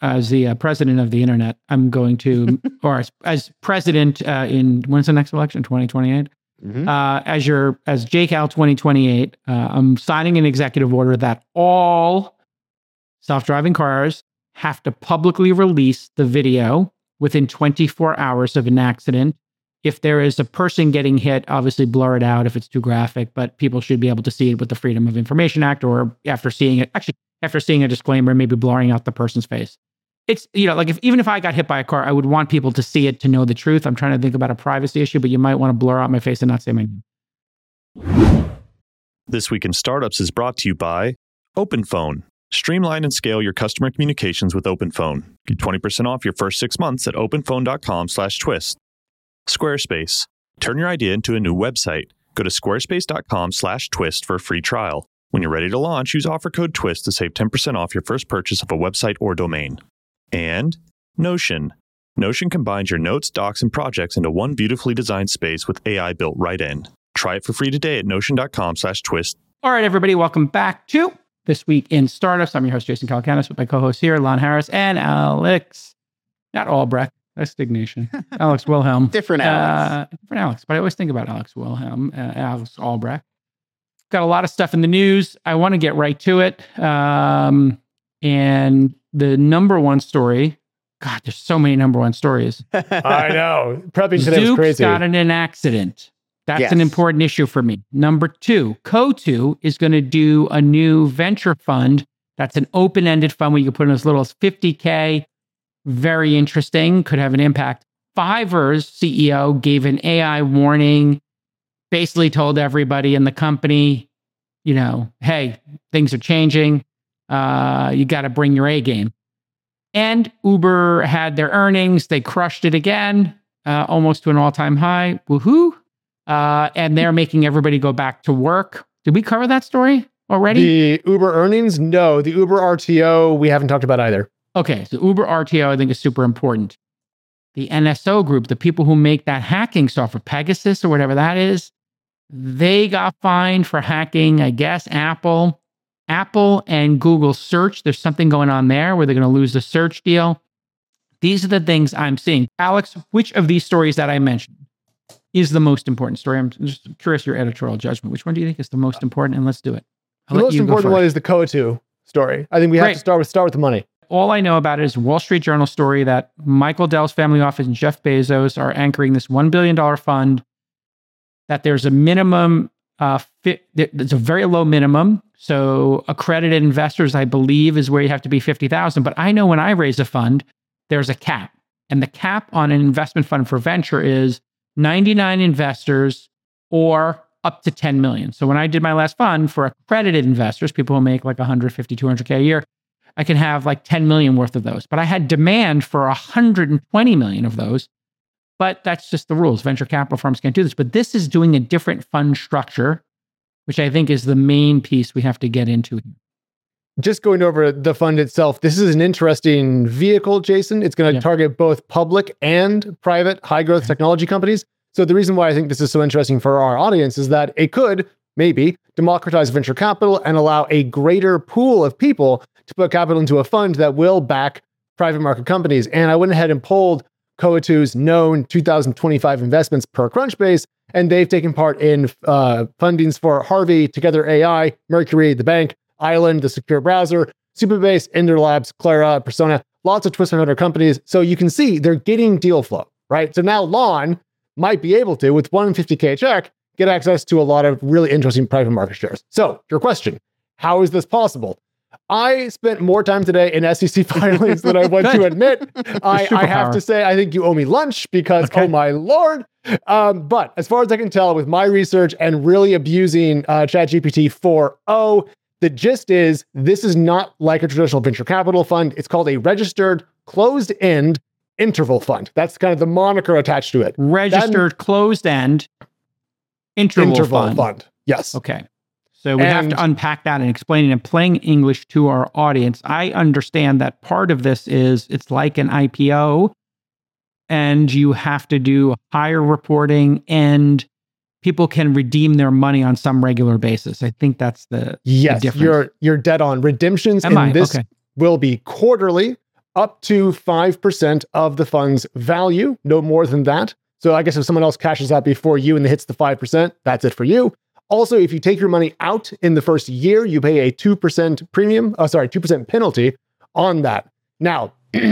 as the president of the internet, I'm going to, or as president when's the next election? 2028. As JCal 2028, I'm signing an executive order that all self-driving cars have to publicly release the video within 24 hours of an accident. If there is a person getting hit, obviously blur it out if it's too graphic, but people should be able to see it with the Freedom of Information Act, or after seeing a disclaimer, maybe blurring out the person's face. It's, even if I got hit by a car, I would want people to see it to know the truth. I'm trying to think about a privacy issue, but you might want to blur out my face and not say my name. This Week in Startups is brought to you by OpenPhone. Streamline and scale your customer communications with OpenPhone. Get 20% off your first 6 months at openphone.com/twist. Squarespace. Turn your idea into a new website. Go to squarespace.com/twist for a free trial. When you're ready to launch, use offer code TWIST to save 10% off your first purchase of a website or domain. And Notion. Notion combines your notes, docs, and projects into one beautifully designed space with AI built right in. Try it for free today at notion.com/twist. All right, everybody, welcome back to This Week in Startups. I'm your host, Jason Calacanis, with my co-hosts here, Lon Harris and Alex, not Albrecht. That's Stignation. Alex Wilhelm. Different Alex. Different Alex, but I always think about Alex Wilhelm, Alex Albrecht. Got a lot of stuff in the news. I want to get right to it. And the number one story, God, there's so many number one stories. I know. Prepping today was crazy. Zoox got in an accident. That's an important issue for me. Number two, Coatue is going to do a new venture fund. That's an open-ended fund where you can put in as little as $50K. Very interesting, could have an impact. Fiverr's CEO gave an AI warning, basically told everybody in the company, hey, things are changing. You got to bring your A game. And Uber had their earnings. They crushed it again, almost to an all-time high. Woohoo. And they're making everybody go back to work. Did we cover that story already? The Uber earnings? No. The Uber RTO, we haven't talked about either. Okay, so Uber RTO, I think, is super important. The NSO group, the people who make that hacking software, Pegasus or whatever that is, they got fined for hacking, I guess, Apple and Google search. There's something going on there where they're going to lose the search deal. These are the things I'm seeing. Alex, which of these stories that I mentioned is the most important story? I'm just curious your editorial judgment. Which one do you think is the most important? And let's do it. The most important one is the Coatue story. I think we have to start with the money. All I know about it is a Wall Street Journal story that Michael Dell's family office and Jeff Bezos are anchoring this $1 billion fund, that there's a minimum, it's a very low minimum. So accredited investors, I believe, is where you have to be 50,000. But I know when I raise a fund, there's a cap. And the cap on an investment fund for venture is 99 investors or up to 10 million. So when I did my last fund for accredited investors, people who make like 150, 200K a year, I can have like 10 million worth of those. But I had demand for 120 million of those. But that's just the rules. Venture capital firms can't do this. But this is doing a different fund structure, which I think is the main piece we have to get into. Just going over the fund itself, this is an interesting vehicle, Jason. It's going to target both public and private high-growth technology companies. So the reason why I think this is so interesting for our audience is that it could maybe democratize venture capital and allow a greater pool of people to put capital into a fund that will back private market companies. And I went ahead and pulled Coatue's known 2025 investments per Crunchbase, and they've taken part in fundings for Harvey, Together AI, Mercury, the bank, Island, the secure browser, Supabase, Ender Labs, Clara, Persona, lots of Twist 100 companies. So you can see they're getting deal flow, right? So now Lon might be able to, with $150K check, get access to a lot of really interesting private market shares. So your question, how is this possible? I spent more time today in SEC filings than I want to admit. I have to say, I think you owe me lunch because, oh my Lord. But as far as I can tell with my research and really abusing ChatGPT 4.0, the gist is this is not like a traditional venture capital fund. It's called a registered closed-end interval fund. That's kind of the moniker attached to it. Registered closed-end interval fund. Yes. Okay. So we have to unpack that and explain it in plain English to our audience. I understand that part of this is it's like an IPO and you have to do higher reporting and people can redeem their money on some regular basis. I think that's the difference. You're dead on. Redemptions in this will be quarterly up to 5% of the fund's value, no more than that. So I guess if someone else cashes out before you and it hits the 5%, that's it for you. Also, if you take your money out in the first year, you pay a 2% premium, 2% penalty on that. Now,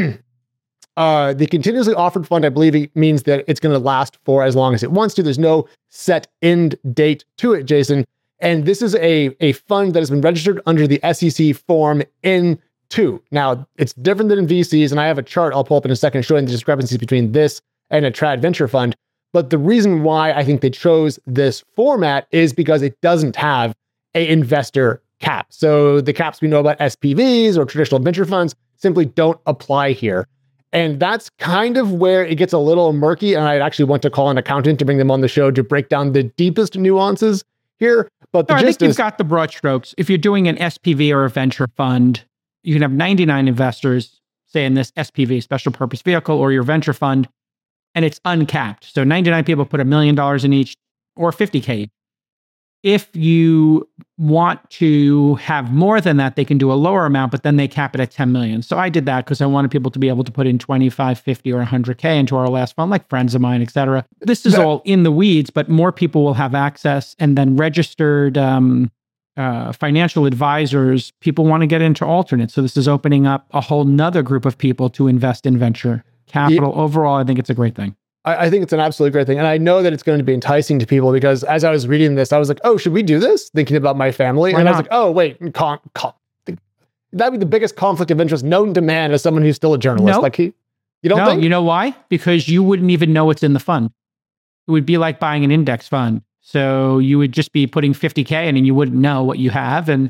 the continuously offered fund, I believe it means that it's going to last for as long as it wants to. There's no set end date to it, Jason. And this is a fund that has been registered under the SEC Form N2. Now, it's different than in VCs, and I have a chart I'll pull up in a second showing the discrepancies between this and a trad venture fund. But the reason why I think they chose this format is because it doesn't have an investor cap. So the caps we know about SPVs or traditional venture funds simply don't apply here. And that's kind of where it gets a little murky. And I actually want to call an accountant to bring them on the show to break down the deepest nuances here. But the I think you've got the broad strokes. If you're doing an SPV or a venture fund, you can have 99 investors, say in this SPV, special purpose vehicle, or your venture fund, and it's uncapped. So 99 people put $1 million in each, or 50K. If you want to have more than that, they can do a lower amount, but then they cap it at 10 million. So I did that because I wanted people to be able to put in 25, 50, or 100K into our last fund, like friends of mine, et cetera. This is all in the weeds, but more people will have access. And then registered financial advisors, people want to get into alternates. So this is opening up a whole nother group of people to invest in venture capital. Overall, I think it's a great thing. I think it's an absolutely great thing. And I know that it's going to be enticing to people because as I was reading this, I was like, oh, should we do this? Thinking about my family. I was like, oh, wait, that'd be the biggest conflict of interest known to man as someone who's still a journalist. Nope. You don't think? You know why? Because you wouldn't even know what's in the fund. It would be like buying an index fund. So you would just be putting 50K in and you wouldn't know what you have. And,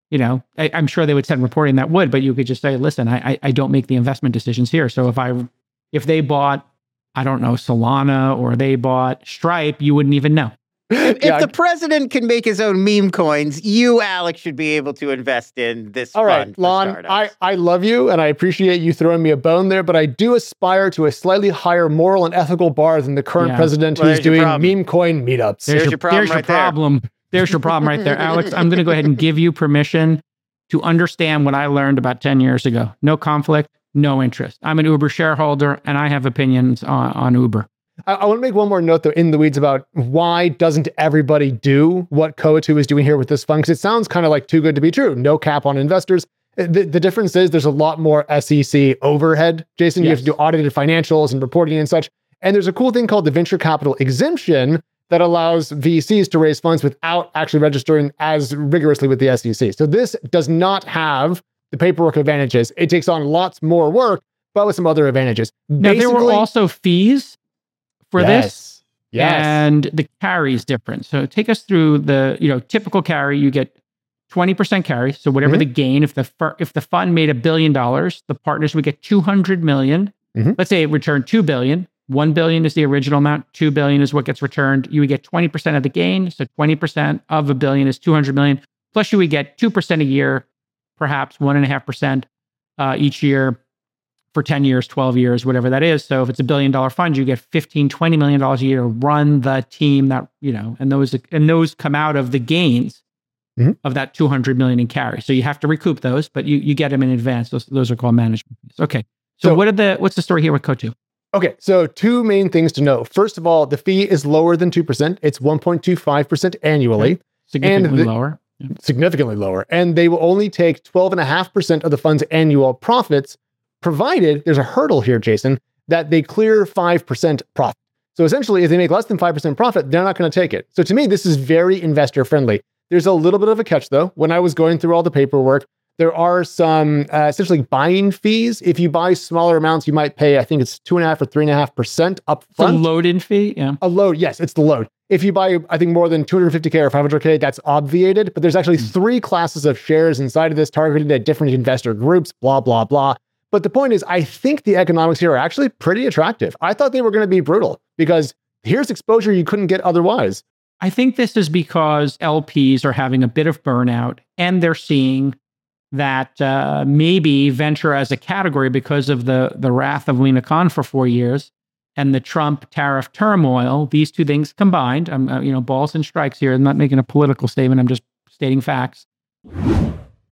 I'm sure they would send reporting that would, but you could just say, listen, I don't make the investment decisions here. So if they bought, I don't know, Solana or they bought Stripe, you wouldn't even know. If the president can make his own meme coins, you, Alex, should be able to invest in this fund. All right, Lon, I love you and I appreciate you throwing me a bone there, but I do aspire to a slightly higher moral and ethical bar than the current president who's doing meme coin meetups. There's your problem. There's your problem right there. Alex, I'm going to go ahead and give you permission to understand what I learned about 10 years ago. No conflict. No interest. I'm an Uber shareholder and I have opinions on Uber. I want to make one more note though in the weeds about why doesn't everybody do what Coatue is doing here with this fund? Because it sounds kind of like too good to be true. No cap on investors. The difference is there's a lot more SEC overhead. Jason, you have to do audited financials and reporting and such. And there's a cool thing called the venture capital exemption that allows VCs to raise funds without actually registering as rigorously with the SEC. So this does not have the paperwork advantages. It takes on lots more work, but with some other advantages. Now, there were also fees for this. Yes. And the carry is different. So take us through the, typical carry, you get 20% carry. So whatever the gain, if the fund made $1 billion, the partners would get 200 million. Let's say it returned 2 billion. 1 billion is the original amount. 2 billion is what gets returned. You would get 20% of the gain. So 20% of $1 billion is 200 million. Plus you would get 2% a year, perhaps 1.5% each year for 10 years, 12 years, whatever that is. So if it's $1 billion fund, you get $15-20 million a year to run the team that, and those come out of the gains of that 200 million in carry. So you have to recoup those, but you get them in advance. Those are called management fees. Okay. So what's the story here with Coatue? Okay, so two main things to know. First of all, the fee is lower than 2%. It's 1.25% annually. Okay. Significantly lower. Yeah. Significantly lower. And they will only take 12.5% of the fund's annual profits, provided there's a hurdle here, Jason, that they clear 5% profit. So essentially, if they make less than 5% profit, they're not going to take it. So to me, this is very investor friendly. There's a little bit of a catch though. When I was going through all the paperwork, there are some essentially buying fees. If you buy smaller amounts, you might pay, I think it's 2.5 or 3.5% up front. The load-in fee? Yeah. A load, yes, it's the load. If you buy, I think, more than 250K or 500K, that's obviated. But there's actually 3 classes of shares inside of this targeted at different investor groups, blah, blah, blah. But the point is, I think the economics here are actually pretty attractive. I thought they were going to be brutal because here's exposure you couldn't get otherwise. I think this is because LPs are having a bit of burnout and they're seeing that maybe venture as a category, because of the wrath of Lina Khan for 4 years and the Trump tariff turmoil, these two things combined, balls and strikes here. I'm not making a political statement. I'm just stating facts.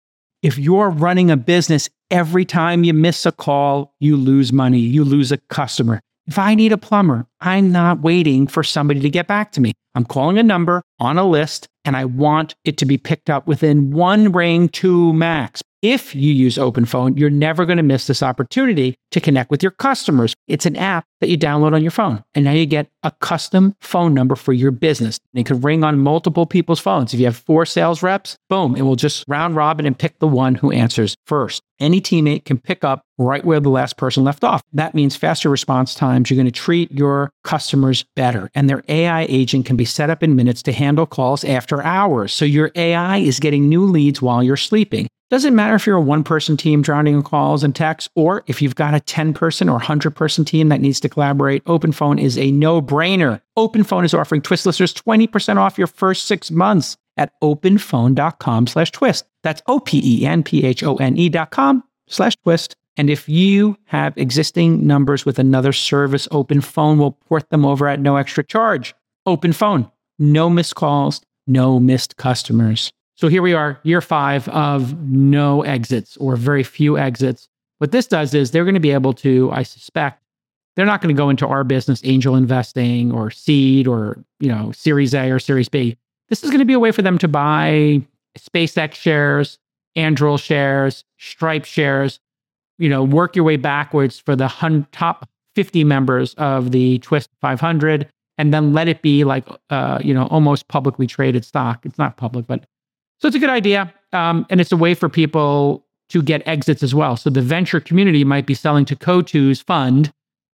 If you're running a business, every time you miss a call, you lose money, you lose a customer. If I need a plumber, I'm not waiting for somebody to get back to me. I'm calling a number on a list, and I want it to be picked up within 1 ring, 2 max. If you use OpenPhone, you're never going to miss this opportunity to connect with your customers. It's an app that you download on your phone, and now you get a custom phone number for your business. And it could ring on multiple people's phones. If you have 4 sales reps, boom, it will just round robin and pick the one who answers first. Any teammate can pick up right where the last person left off. That means faster response times. You're going to treat your customers better, and their AI agent can be set up in minutes to handle calls after hours. So your AI is getting new leads while you're sleeping. Doesn't matter if you're a 1-person team drowning in calls and texts, or if you've got a 10-person or 100-person team that needs to collaborate, OpenPhone is a no-brainer. OpenPhone is offering Twist listeners 20% off your first 6 months at openphone.com/twist. That's OPENPHONE.com/twist. And if you have existing numbers with another service, OpenPhone will port them over at no extra charge. OpenPhone, no missed calls, no missed customers. So here we are, year 5 of no exits or very few exits. What this does is they're going to be able to, I suspect, they're not going to go into our business, angel investing or seed or, Series A or Series B. This is going to be a way for them to buy SpaceX shares, Anduril shares, Stripe shares, work your way backwards for the top 50 members of the Twist 500, and then let it be like, almost publicly traded stock. It's not public, but so it's a good idea. And it's a way for people to get exits as well. So the venture community might be selling to Coatú's fund.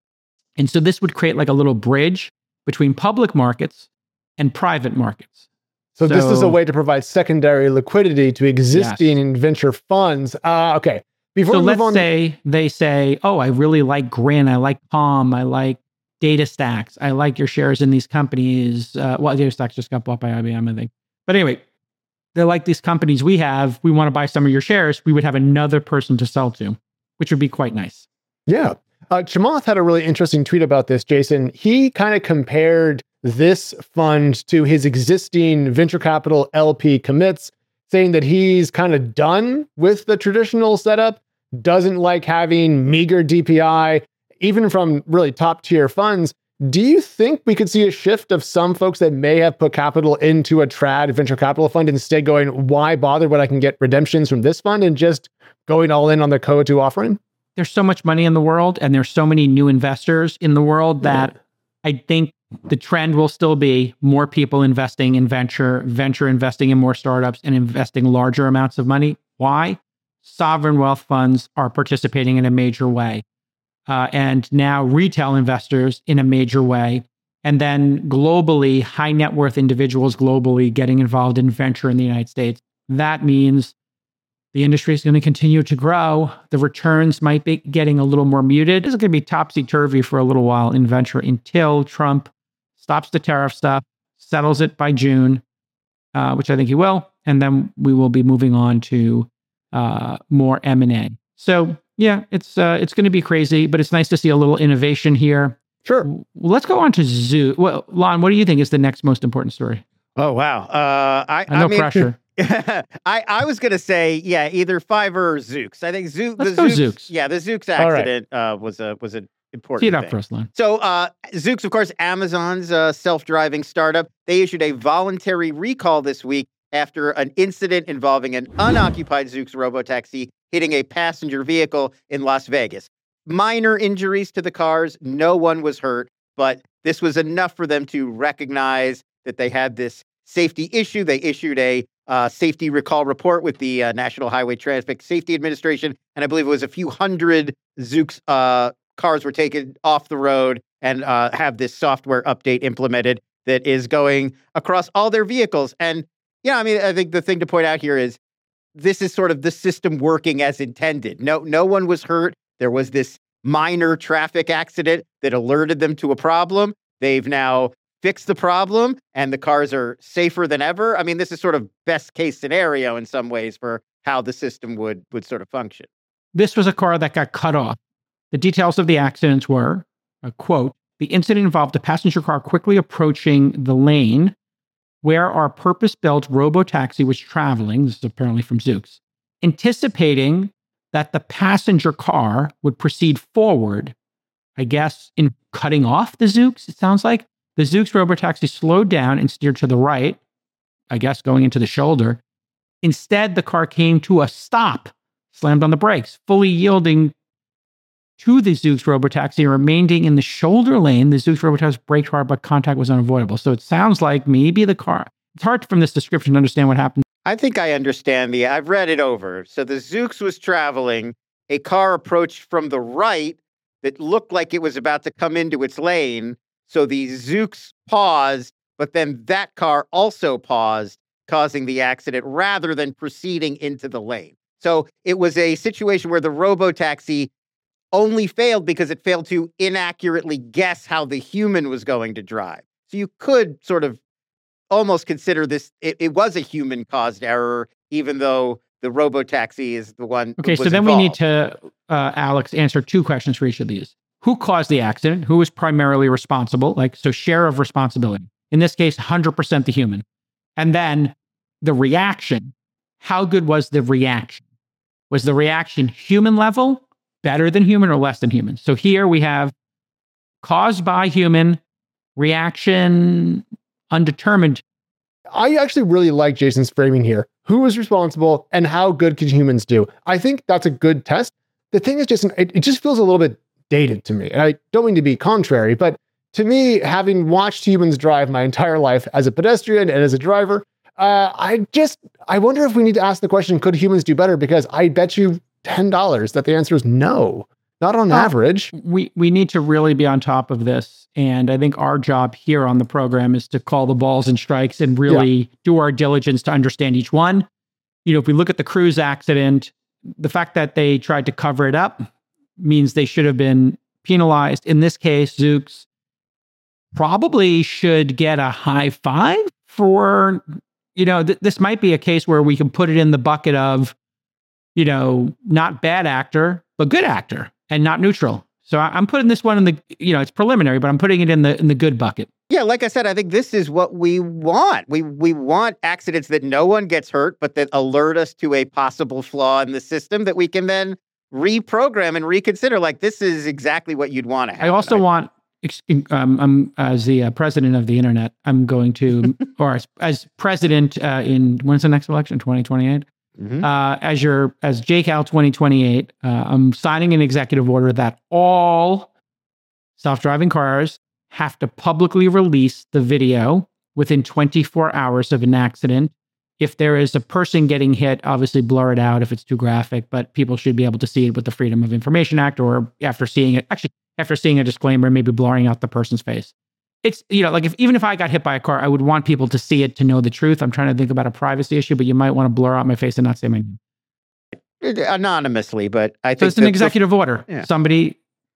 And so this would create like a little bridge between public markets and private markets. So this is a way to provide secondary liquidity to existing venture funds. Okay. Before we move on, say they say, oh, I really like Grin, I like Palm, I like DataStax, I like your shares in these companies. DataStax just got bought by IBM, I think. But anyway, they're like these companies we have. We want to buy some of your shares. We would have another person to sell to, which would be quite nice. Yeah. Chamath had a really interesting tweet about this, Jason. He kind of compared this fund to his existing venture capital LP commits, saying that he's kind of done with the traditional setup, doesn't like having meager DPI, even from really top tier funds. Do you think we could see a shift of some folks that may have put capital into a trad venture capital fund instead going, why bother when I can get redemptions from this fund, and just going all in on the Coatú offering? There's so much money in the world, and there's so many new investors in the world that I think the trend will still be more people investing in venture investing in more startups, and investing larger amounts of money. Why? Sovereign wealth funds are participating in a major way. And now retail investors in a major way. And then globally, high net worth individuals globally getting involved in venture in the United States. That means the industry is going to continue to grow. The returns might be getting a little more muted. It's going to be topsy-turvy for a little while in venture until Trump stops the tariff stuff, settles it by June, which I think he will. And then we will be moving on to more M&A. So yeah, it's going to be crazy, but it's nice to see a little innovation here. Sure. Let's go on to Zoox. Well, Lon, what do you think is the next most important story? Oh, wow. I mean, pressure. I was going to say, either Fiverr or Zoox. I think Let's go Zoox. Yeah, the Zoox accident was an important Tee it up thing. for us, Lon. So Zoox, of course, Amazon's self-driving startup, they issued a voluntary recall this week after an incident involving an unoccupied Zoox robotaxi hitting a passenger vehicle in Las Vegas. Minor injuries to the cars. No one was hurt, but this was enough for them to recognize that they had this safety issue. They issued a safety recall report with the National Highway Traffic Safety Administration, and I believe it was a few hundred Zoox cars were taken off the road and have this software update implemented that is going across all their vehicles. And I think the thing to point out here is this is sort of the system working as intended. No one was hurt. There was this minor traffic accident that alerted them to a problem. They've now fixed the problem, and the cars are safer than ever. I mean, this is sort of best case scenario in some ways for how the system would sort of function. This was a car that got cut off. The details of the accidents were, quote, the incident involved a passenger car quickly approaching the lane where our purpose-built robotaxi was traveling. This is apparently from Zoox. anticipating that the passenger car would proceed forward, I guess, in cutting off the Zoox, it sounds like. The Zoox robotaxi slowed down and steered to the right, I guess going into the shoulder. Instead, the car came to a stop, slammed on the brakes, fully yielding to the Zoox robotaxi and remaining in the shoulder lane. The Zoox robotaxi braked hard, but contact was unavoidable. So it sounds like maybe the car, it's hard from this description to understand what happened. I think I understand I've read it over. So the Zoox was traveling. A car approached from the right that looked like it was about to come into its lane. So the Zoox paused, but then that car also paused, causing the accident rather than proceeding into the lane. So it was a situation where the robotaxi only failed because it failed to inaccurately guess how the human was going to drive. So you could sort of almost consider this, it was a human-caused error, even though the robotaxi is the one. Okay, so then we need to, Alex, answer two questions for each of these. Who caused the accident? Who was primarily responsible? So share of responsibility. In this case, 100% the human. And then the reaction. How good was the reaction? Was the reaction human level, better than human, or less than human? So here we have caused by human, reaction undetermined. I actually really like Jason's framing here. Who was responsible and how good could humans do? I think that's a good test. The thing is, Jason, it just feels a little bit dated to me. And I don't mean to be contrary, but to me, having watched humans drive my entire life as a pedestrian and as a driver, I wonder if we need to ask the question, could humans do better? Because I bet you $10 that the answer is no, not on average. We need to really be on top of this. And I think our job here on the program is to call the balls and strikes and really do our diligence to understand each one. If we look at the Cruise accident, the fact that they tried to cover it up means they should have been penalized. In this case, Zoox probably should get a high five for, this might be a case where we can put it in the bucket of, not bad actor, but good actor and not neutral. So I'm putting this one in the, it's preliminary, but I'm putting it in the good bucket. Yeah, like I said, I think this is what we want. We want accidents that no one gets hurt, but that alert us to a possible flaw in the system that we can then reprogram and reconsider. Like, this is exactly what you'd want to have. I also want, I'm as the president of the internet, I'm going to, or as president when's the next election? 2028? Mm-hmm. As JCal 2028, I'm signing an executive order that all self-driving cars have to publicly release the video within 24 hours of an accident. If there is a person getting hit, obviously blur it out if it's too graphic, but people should be able to see it with the Freedom of Information Act, or after seeing a disclaimer, maybe blurring out the person's face. It's, even if I got hit by a car, I would want people to see it to know the truth. I'm trying to think about a privacy issue, but you might want to blur out my face and not say my name. Anonymously, but I think so it's an executive order. Yeah. Somebody,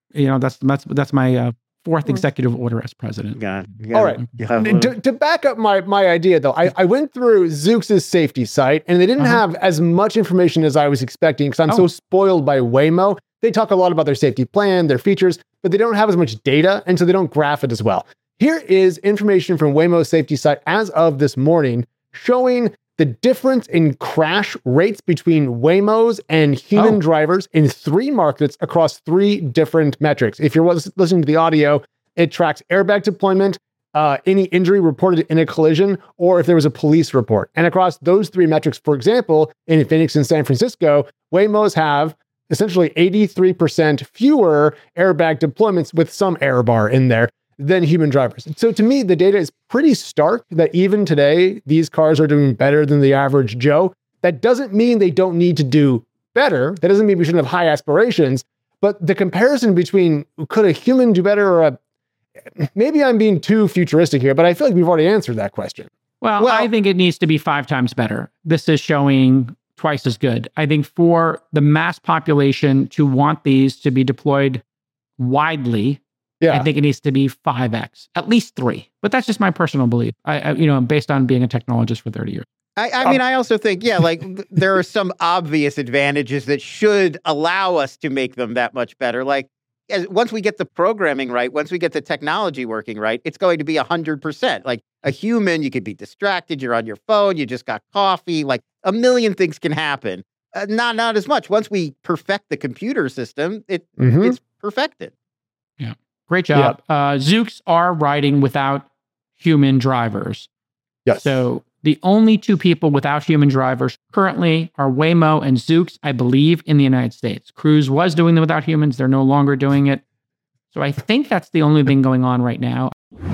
that's my fourth executive order as president. All right. To back up my idea, though, I went through Zoox's safety site, and they didn't have as much information as I was expecting because I'm so spoiled by Waymo. They talk a lot about their safety plan, their features, but they don't have as much data, and so they don't graph it as well. Here is information from Waymo's safety site as of this morning, showing the difference in crash rates between Waymos and human drivers in 3 markets across 3 different metrics. If you're listening to the audio, it tracks airbag deployment, any injury reported in a collision, or if there was a police report. And across those 3 metrics, for example, in Phoenix and San Francisco, Waymos have essentially 83% fewer airbag deployments with some error bar in there than human drivers. So to me, the data is pretty stark that even today, these cars are doing better than the average Joe. That doesn't mean they don't need to do better. That doesn't mean we shouldn't have high aspirations. But the comparison between could a human do better or maybe I'm being too futuristic here, but I feel like we've already answered that question. Well, I think it needs to be 5 times better. This is showing twice as good. I think for the mass population to want these to be deployed widely, I think it needs to be 5x, at least 3. But that's just my personal belief. I based on being a technologist for 30 years. I mean, I also think, there are some obvious advantages that should allow us to make them that much better. Like, once we get the programming right, once we get the technology working right, it's going to be 100%. Like a human, you could be distracted, you're on your phone, you just got coffee, like a million things can happen. Not as much. Once we perfect the computer system, it's perfected. Yeah. Great job. Yeah. Zoox are riding without human drivers. Yes. So the only two people without human drivers currently are Waymo and Zoox, I believe, in the United States. Cruise was doing them without humans. They're no longer doing it. So I think that's the only thing going on right now.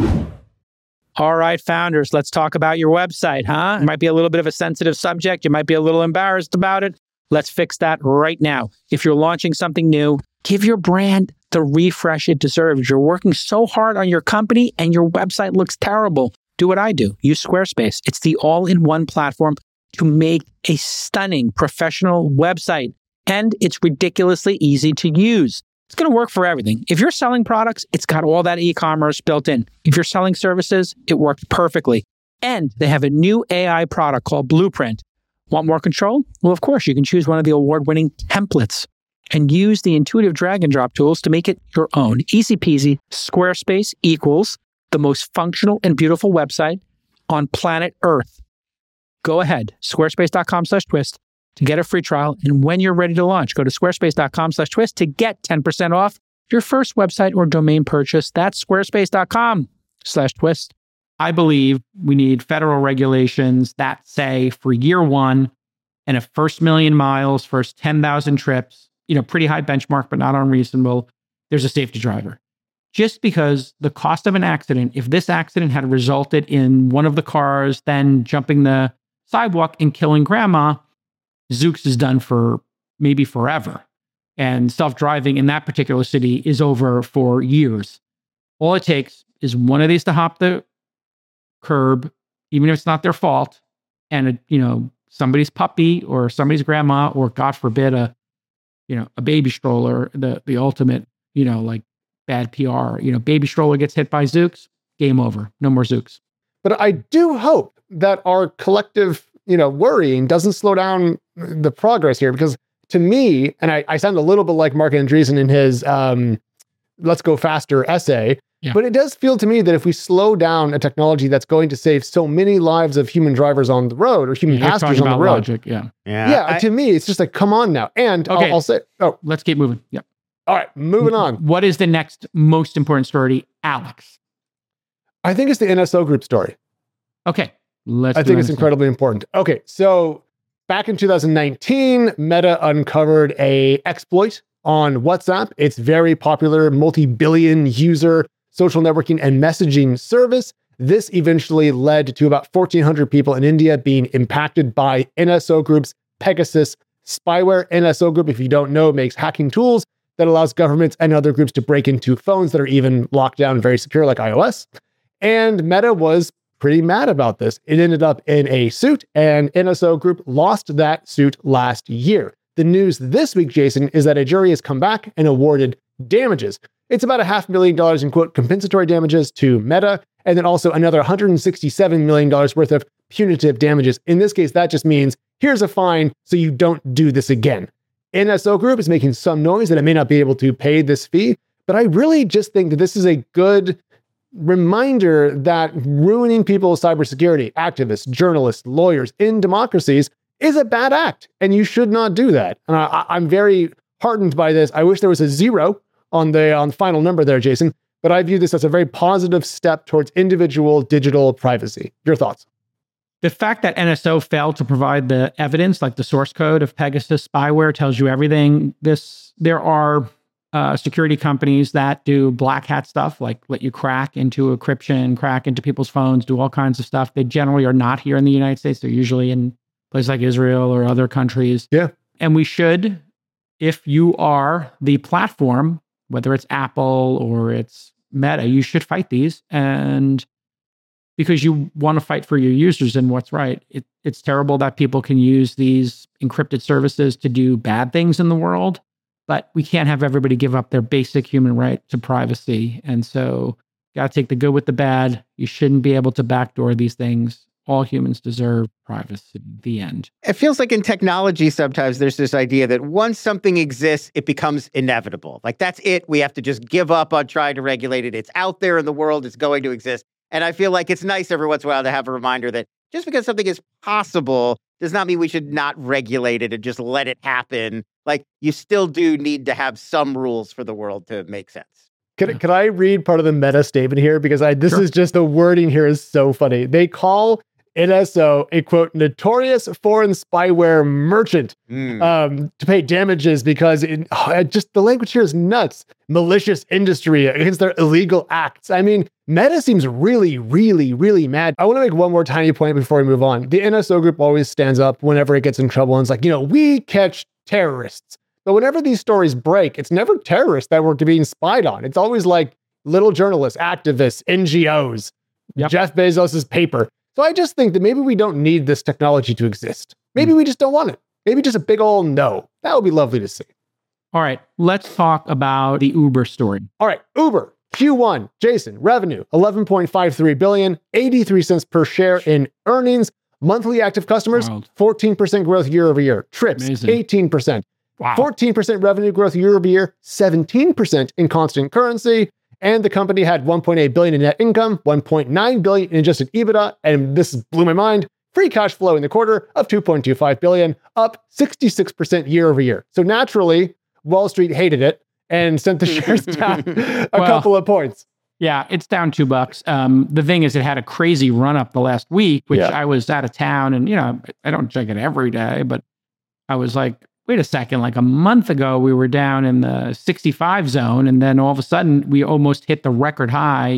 All right, founders, let's talk about your website, huh? It might be a little bit of a sensitive subject. You might be a little embarrassed about it. Let's fix that right now. If you're launching something new, give your brand the refresh it deserves. You're working so hard on your company and your website looks terrible. Do what I do. Use Squarespace. It's the all-in-one platform to make a stunning professional website. And it's ridiculously easy to use. It's going to work for everything. If you're selling products, it's got all that e-commerce built in. If you're selling services, it works perfectly. And they have a new AI product called Blueprint. Want more control? Well, of course, you can choose one of the award-winning templates and use the intuitive drag and drop tools to make it your own. Easy peasy. Squarespace equals the most functional and beautiful website on planet Earth. Go ahead, squarespace.com/twist to get a free trial. And when you're ready to launch, go to squarespace.com/twist to get 10% off your first website or domain purchase. That's squarespace.com/twist. I believe we need federal regulations that say for year one and a first 1,000,000 miles, first 10,000 trips, pretty high benchmark, but not unreasonable, there's a safety driver. Just because the cost of an accident, if this accident had resulted in one of the cars then jumping the sidewalk and killing grandma, Zoox is done for maybe forever. And self-driving in that particular city is over for years. All it takes is one of these to hop the curb, even if it's not their fault, and somebody's puppy or somebody's grandma, or God forbid a baby stroller, the ultimate, like bad PR. Baby stroller gets hit by Zoox, game over. No more Zoox. But I do hope that our collective, worrying doesn't slow down the progress here, because to me, and I sound a little bit like Marc Andreessen in his Let's Go Faster essay, but it does feel to me that if we slow down a technology that's going to save so many lives of human drivers on the road or human passengers on the road. Logic, to me, it's just like, come on now. And okay. I'll say, let's keep moving. Yep. All right, moving on. What is the next most important story, Alex? I think it's the NSO Group story. Okay, I think it's incredibly important. Okay, so back in 2019, Meta uncovered an exploit on WhatsApp. It's very popular, multi-billion user social networking and messaging service. This eventually led to about 1,400 people in India being impacted by NSO Group's Pegasus spyware. NSO Group, if you don't know, makes hacking tools that allows governments and other groups to break into phones that are even locked down, very secure, like iOS. And Meta was pretty mad about this. It ended up in a suit, and NSO Group lost that suit last year. The news this week, Jason, is that a jury has come back and awarded damages. It's about $500,000 in, quote, compensatory damages to Meta, and then also another $167 million worth of punitive damages. In this case, that just means here's a fine so you don't do this again. NSO Group is making some noise that it may not be able to pay this fee, but I really just think that this is a good reminder that ruining people's cybersecurity, activists, journalists, lawyers in democracies is a bad act, and you should not do that. And I'm very heartened by this. I wish there was a 0 on the final number there, Jason, but I view this as a very positive step towards individual digital privacy. Your thoughts? The fact that NSO failed to provide the evidence, like the source code of Pegasus spyware, tells you everything. There are security companies that do black hat stuff, like let you crack into encryption, crack into people's phones, do all kinds of stuff. They generally are not here in the United States. They're usually in places like Israel or other countries. Yeah. And we should, if you are the platform, whether it's Apple or it's Meta, you should fight these. And because you want to fight for your users and what's right. It's terrible that people can use these encrypted services to do bad things in the world, but we can't have everybody give up their basic human right to privacy. And so you got to take the good with the bad. You shouldn't be able to backdoor these things. All humans deserve privacy. The end. It feels like in technology, sometimes there's this idea that once something exists, it becomes inevitable. Like that's it. We have to just give up on trying to regulate it. It's out there in the world. It's going to exist. And I feel like it's nice every once in a while to have a reminder that just because something is possible does not mean we should not regulate it and just let it happen. Like, you still do need to have some rules for the world to make sense. Can I read part of the meta statement here? Because this is just, the wording here is so funny. They call NSO a, quote, notorious foreign spyware merchant to pay damages because just the language here is nuts. Malicious industry against their illegal acts. I mean, Meta seems really, really, really mad. I want to make one more tiny point before we move on. The NSO group always stands up whenever it gets in trouble and it's like, we catch terrorists. But whenever these stories break, it's never terrorists that we're being spied on. It's always like little journalists, activists, NGOs, Jeff Bezos' paper. So I just think that maybe we don't need this technology to exist. Maybe we just don't want it. Maybe just a big old no. That would be lovely to see. All right, let's talk about the Uber story. All right, Uber, Q1, Jason, revenue, $11.53 billion, 83 cents per share in earnings, monthly active customers, 14% growth year over year, trips, Amazing. 18%, Wow. 14% revenue growth year over year, 17% in constant currency. And the company had $1.8 billion in net income, $1.9 billion in adjusted EBITDA, and this blew my mind, free cash flow in the quarter of $2.25 billion, up 66% year over year. So naturally, Wall Street hated it and sent the shares down a couple of points. Yeah, it's down $2. The thing is, it had a crazy run up the last week, which I was out of town, and I don't check it every day, but I was like, wait a second, like a month ago, we were down in the 65 zone. And then all of a sudden we almost hit the record high,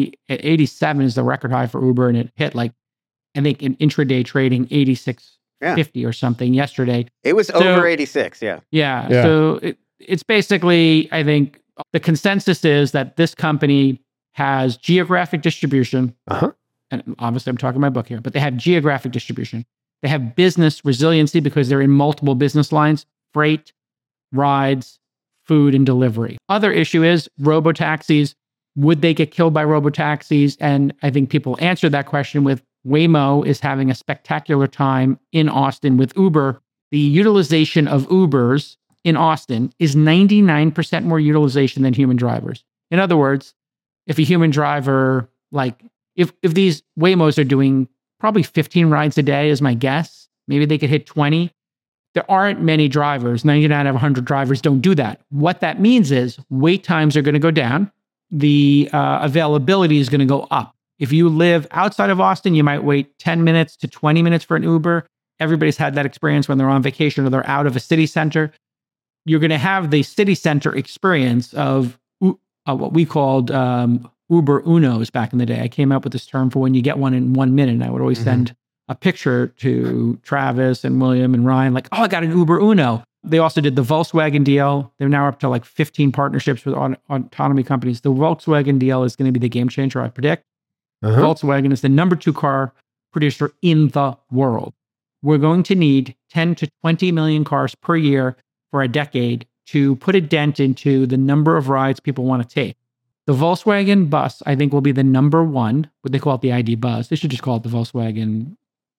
87 is the record high for Uber. And it hit I think in intraday trading, 86.50 or something yesterday. It was over 86. Yeah. So it's basically, I think the consensus is that this company has geographic distribution. And obviously I'm talking my book here, but they have geographic distribution. They have business resiliency because they're in multiple business lines, freight, rides, food, and delivery. Other issue is robotaxis. Would they get killed by robotaxis? And I think people answered that question with Waymo is having a spectacular time in Austin with Uber. The utilization of Ubers in Austin is 99% more utilization than human drivers. In other words, if a human driver, if these Waymos are doing probably 15 rides a day is my guess. Maybe they could hit 20. There aren't many drivers. 99 out of 100 drivers don't do that. What that means is wait times are going to go down. The availability is going to go up. If you live outside of Austin, you might wait 10 minutes to 20 minutes for an Uber. Everybody's had that experience when they're on vacation or they're out of a city center. You're going to have the city center experience of what we called Uber Unos back in the day. I came up with this term for when you get one in 1 minute. And I would always send a picture to Travis and William and Ryan, like, oh, I got an Uber Uno. They also did the Volkswagen deal. They're now up to 15 partnerships with autonomy companies. The Volkswagen deal is going to be the game changer, I predict. Volkswagen is the number 2 car producer in the world. We're going to need 10 to 20 million cars per year for a decade to put a dent into the number of rides people want to take. The Volkswagen bus, I think, will be the number 1. What they call it, the ID bus. They should just call it the Volkswagen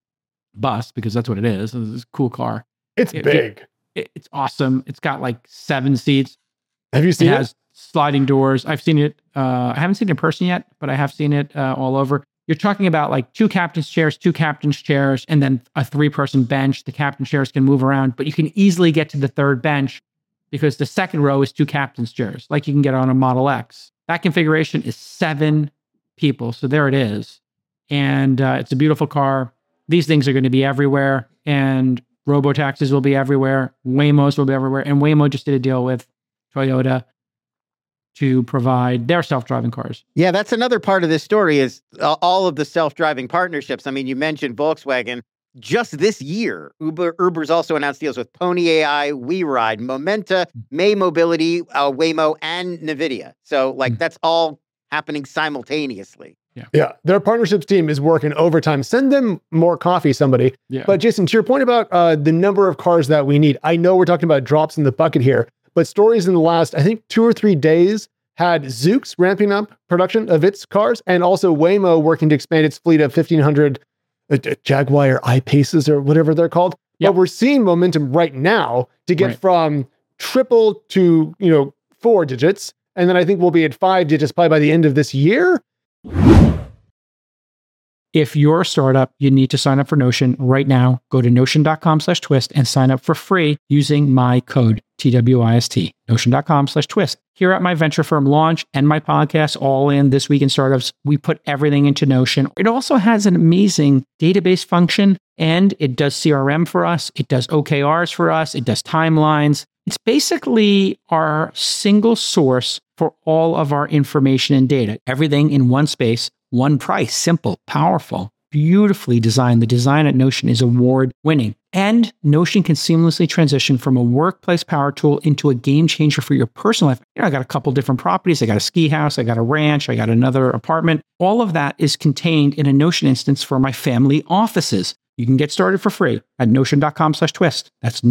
bus because that's what it is. It's a cool car. It's big. It's awesome. It's got 7 seats. Have you seen it? It has sliding doors. I've seen it. I haven't seen it in person yet, but I have seen it all over. You're talking about 2 captain's chairs, and then a 3-person bench. The captain chairs can move around, but you can easily get to the 3rd bench because the 2nd row is 2 captain's chairs, like you can get on a Model X. That configuration is 7 people. So there it is. And it's a beautiful car. These things are going to be everywhere. And robotaxis will be everywhere. Waymos will be everywhere. And Waymo just did a deal with Toyota to provide their self-driving cars. Yeah, that's another part of this story is all of the self-driving partnerships. I mean, you mentioned Volkswagen. Just this year, Uber's also announced deals with Pony AI, WeRide, Momenta, May Mobility, Waymo, and NVIDIA. So, that's all happening simultaneously. Yeah. Their partnerships team is working overtime. Send them more coffee, somebody. Yeah. But Jason, to your point about the number of cars that we need, I know we're talking about drops in the bucket here, but stories in the last, I think, 2 or 3 days had Zoox ramping up production of its cars and also Waymo working to expand its fleet of 1,500 Jaguar I-Paces or whatever they're called. But we're seeing momentum right now to get from triple to 4 digits. And then I think we'll be at 5 digits probably by the end of this year. If you're a startup, you need to sign up for Notion right now. Go to notion.com/twist and sign up for free using my code TWIST. Notion.com/twist. Here at my venture firm launch and my podcast, All In This Week in Startups, we put everything into Notion. It also has an amazing database function, and it does CRM for us. It does OKRs for us. It does timelines. It's basically our single source for all of our information and data. Everything in one space, one price, simple, powerful, beautifully designed. The design at Notion is award-winning. And Notion can seamlessly transition from a workplace power tool into a game changer for your personal life. I got a couple different properties. I got a ski house. I got a ranch. I got another apartment. All of that is contained in a Notion instance for my family offices. You can get started for free at notion.com/twist. That's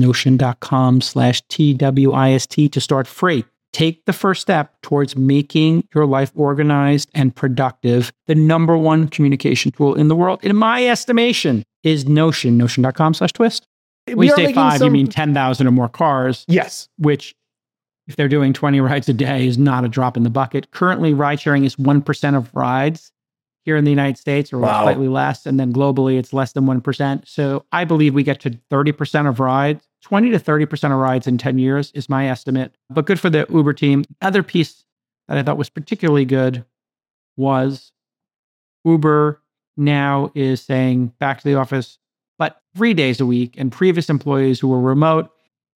notion.com/TWIST to start free. Take the first step towards making your life organized and productive. The number one communication tool in the world, in my estimation, is Notion. Notion.com/twist. When you say 5, you mean 10,000 or more cars. Yes. Which, if they're doing 20 rides a day, is not a drop in the bucket. Currently, ride sharing is 1% of rides here in the United States, or slightly less. And then globally, it's less than 1%. So I believe we get to 30% of rides. 20 to 30% of rides in 10 years is my estimate. But good for the Uber team. Other piece that I thought was particularly good was Uber now is saying back to the office, but 3 days a week. And previous employees who were remote,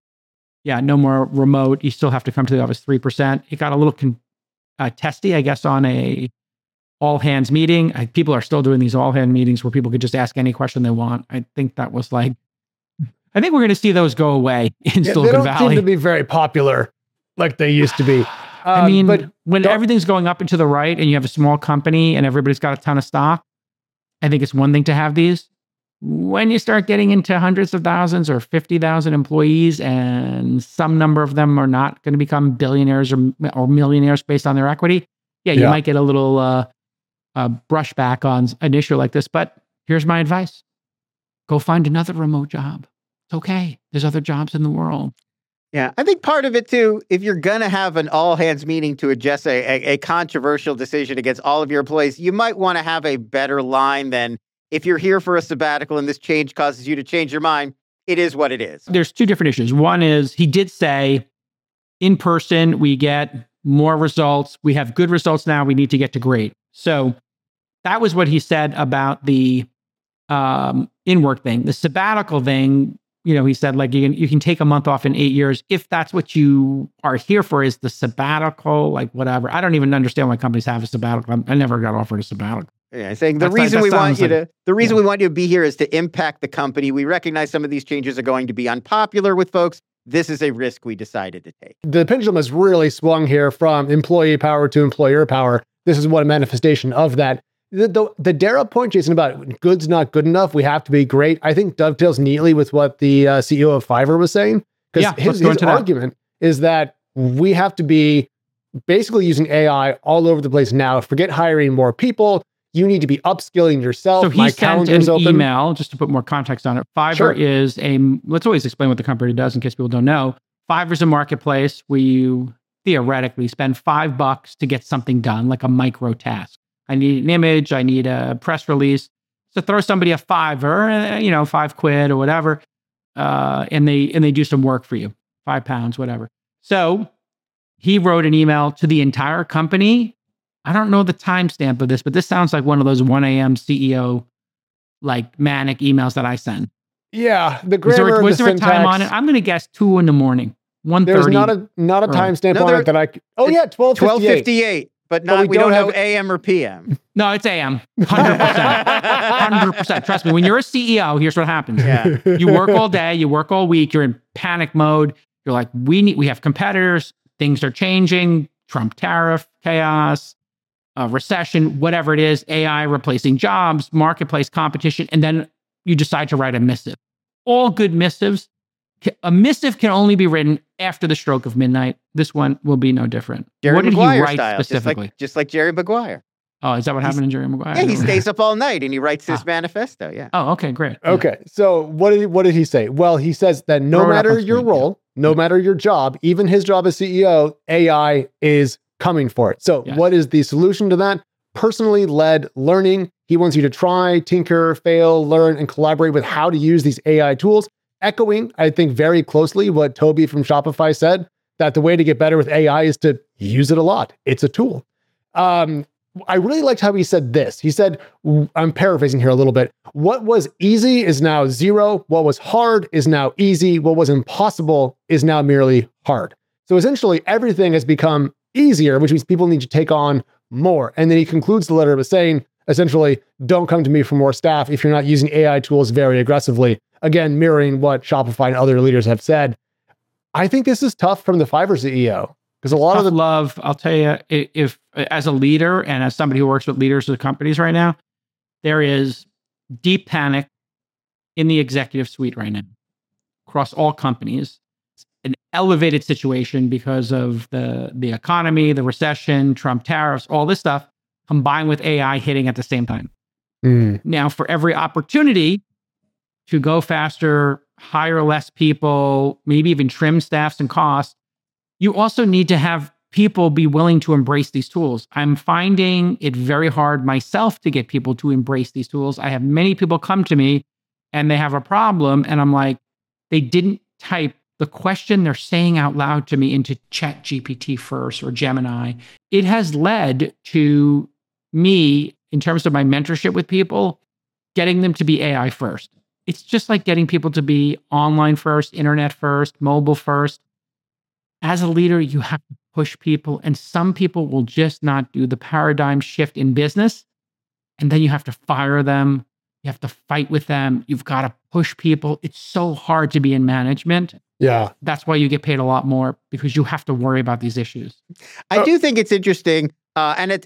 no more remote. You still have to come to the office 3%. It got a little testy, I guess, on a all-hands meeting. People are still doing these all-hand meetings where people could just ask any question they want. I think that was I think we're going to see those go away in Silicon Valley. They don't seem to be very popular like they used to be. But when everything's going up and to the right and you have a small company and everybody's got a ton of stock, I think it's one thing to have these. When you start getting into hundreds of thousands or 50,000 employees and some number of them are not going to become billionaires or millionaires based on their equity, you might get a little brushback on an issue like this. But here's my advice. Go find another remote job. It's okay. There's other jobs in the world. Yeah, I think part of it too, if you're going to have an all-hands meeting to address a controversial decision against all of your employees, you might want to have a better line than if you're here for a sabbatical and this change causes you to change your mind, it is what it is. There's two different issues. One is he did say in person, we get more results. We have good results now. We need to get to great. So that was what he said about the in-work thing. The sabbatical thing, he said you can take a month off in 8 years if that's what you are here for, is the sabbatical, whatever. I don't even understand why companies have a sabbatical. I never got offered a sabbatical. Yeah, saying the reason we want you to be here is to impact the company. We recognize some of these changes are going to be unpopular with folks. This is a risk we decided to take. The pendulum has really swung here from employee power to employer power. This is one manifestation of that. The Dara point, Jason, about good's not good enough, we have to be great, I think dovetails neatly with what the CEO of Fiverr was saying. Because his argument is that we have to be basically using AI all over the place now. Forget hiring more people. You need to be upskilling yourself. So he sent an email, just to put more context on it. Fiverr is let's always explain what the company does in case people don't know. Fiverr is a marketplace where you theoretically spend $5 to get something done, like a micro task. I need an image. I need a press release. So throw somebody a Fiverr, £5 or whatever, and they do some work for you, £5, whatever. So he wrote an email to the entire company. I don't know the timestamp of this, but this sounds like one of those 1 a.m. CEO manic emails that I send. Yeah, the grammar, was there a time on it? I'm going to guess 2 a.m. 1:30. There's not a timestamp on it that I. Oh yeah, 12:58. But we don't know AM or PM. No, it's AM. 100%. 100%. Trust me, when you're a CEO, here's what happens. Yeah. You work all day, you work all week, you're in panic mode. You're like, we have competitors, things are changing, Trump tariff, chaos, recession, whatever it is, AI replacing jobs, marketplace competition, and then you decide to write a missive. All good missives. A missive can only be written after the stroke of midnight. This one will be no different. What did Maguire he write style, specifically? Just like Jerry Maguire. Oh, is that what happened in Jerry Maguire? Yeah, he stays up all night and he writes his manifesto. Yeah. Oh, okay, great. Okay, so what did he say? Well, he says that no matter your role, no matter your job, even his job as CEO, AI is coming for it. So what is the solution to that? Personally led learning. He wants you to try, tinker, fail, learn, and collaborate with how to use these AI tools, echoing, I think, very closely what Toby from Shopify said, that the way to get better with AI is to use it a lot. It's a tool. I really liked how he said this. He said, I'm paraphrasing here a little bit, what was easy is now zero. What was hard is now easy. What was impossible is now merely hard. So essentially, everything has become easier, which means people need to take on more. And then he concludes the letter by saying, essentially, don't come to me for more staff if you're not using AI tools very aggressively. Again, mirroring what Shopify and other leaders have said. I think this is tough from the Fiverr CEO. Because a lot of the love, I'll tell you, if as a leader and as somebody who works with leaders of companies right now, there is deep panic in the executive suite right now across all companies. It's an elevated situation because of the economy, the recession, Trump tariffs, all this stuff, combined with AI hitting at the same time. Now, for every opportunity to go faster, hire less people, maybe even trim staffs and costs, you also need to have people be willing to embrace these tools. I'm finding it very hard myself to get people to embrace these tools. I have many people come to me and they have a problem. And I'm like, they didn't type the question they're saying out loud to me into ChatGPT first or Gemini. It has led to me, in terms of my mentorship with people, getting them to be AI first. It's just like getting people to be online first, internet first, mobile first. As a leader, you have to push people, and some people will just not do the paradigm shift in business. And then you have to fire them. You have to fight with them. You've got to push people. It's so hard to be in management. Yeah. That's why you get paid a lot more, because you have to worry about these issues. I do think it's interesting. And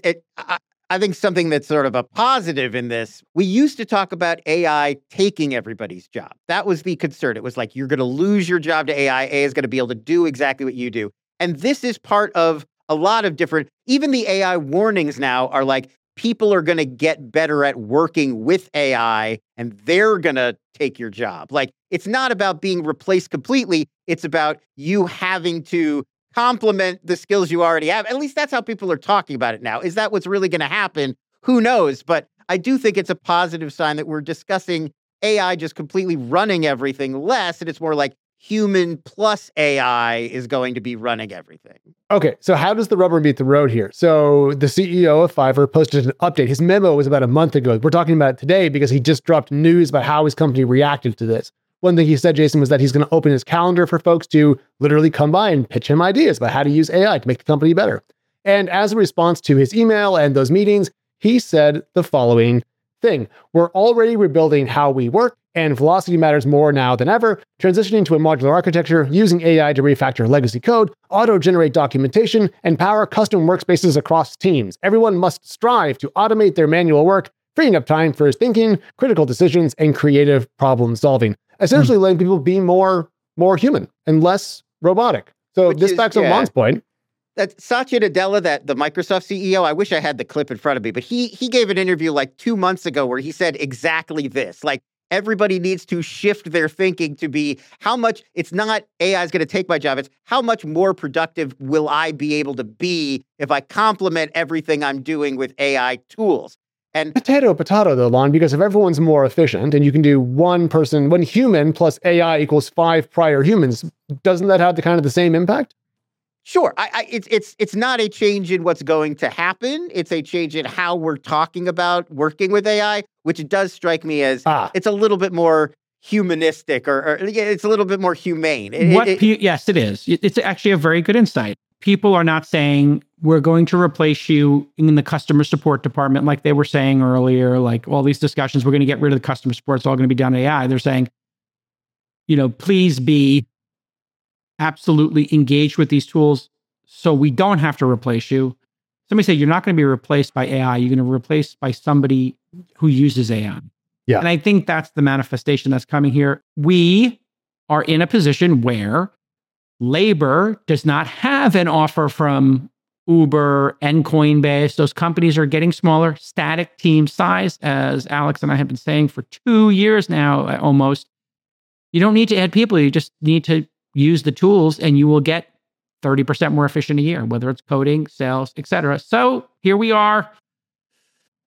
I think something that's sort of a positive in this, we used to talk about AI taking everybody's job. That was the concern. It was like, you're going to lose your job to AI. AI is going to be able to do exactly what you do. And this is part of a lot of different, even the AI warnings now are like, people are going to get better at working with AI and they're going to take your job. Like, it's not about being replaced completely. It's about you having to complement the skills you already have. At least that's how people are talking about it now. Is that what's really going to happen? Who knows? But I do think it's a positive sign that we're discussing AI just completely running everything less. And it's more like human plus AI is going to be running everything. Okay, so how does the rubber meet the road here? So the CEO of Fiverr posted an update. His memo was about a month ago. We're talking about it today because he just dropped news about how his company reacted to this. One thing he said, Jason, was that he's going to open his calendar for folks to literally come by and pitch him ideas about how to use AI to make the company better. And as a response to his email and those meetings, he said the following thing. We're already rebuilding how we work, and velocity matters more now than ever, transitioning to a modular architecture, using AI to refactor legacy code, auto-generate documentation, and power custom workspaces across teams. Everyone must strive to automate their manual work, freeing up time for thinking, critical decisions, and creative problem solving. Essentially letting people be more human and less robotic. So this backs up Lon's point. That Satya Nadella, the Microsoft CEO, I wish I had the clip in front of me, but he gave an interview like 2 months ago where he said exactly this. Like, everybody needs to shift their thinking to be how much, it's not AI is going to take my job. It's how much more productive will I be able to be if I complement everything I'm doing with AI tools? And potato, though, Lon, because if everyone's more efficient and you can do one human plus AI equals 5 prior humans, doesn't that have the same impact? Sure. It's not a change in what's going to happen. It's a change in how we're talking about working with AI, which does strike me as it's a little bit more humanistic or it's a little bit more humane. Yes, it is. It's actually a very good insight. People are not saying we're going to replace you in the customer support department like they were saying earlier, like all these discussions, we're going to get rid of the customer support. It's all going to be done AI. They're saying, please be absolutely engaged with these tools so we don't have to replace you. Somebody say you're not going to be replaced by AI. You're going to be replaced by somebody who uses AI. Yeah. And I think that's the manifestation that's coming here. We are in a position where labor does not have an offer from Uber and Coinbase. Those companies are getting smaller, static team size, as Alex and I have been saying for 2 years now, almost. You don't need to add people. You just need to use the tools and you will get 30% more efficient a year, whether it's coding, sales, etc. So here we are.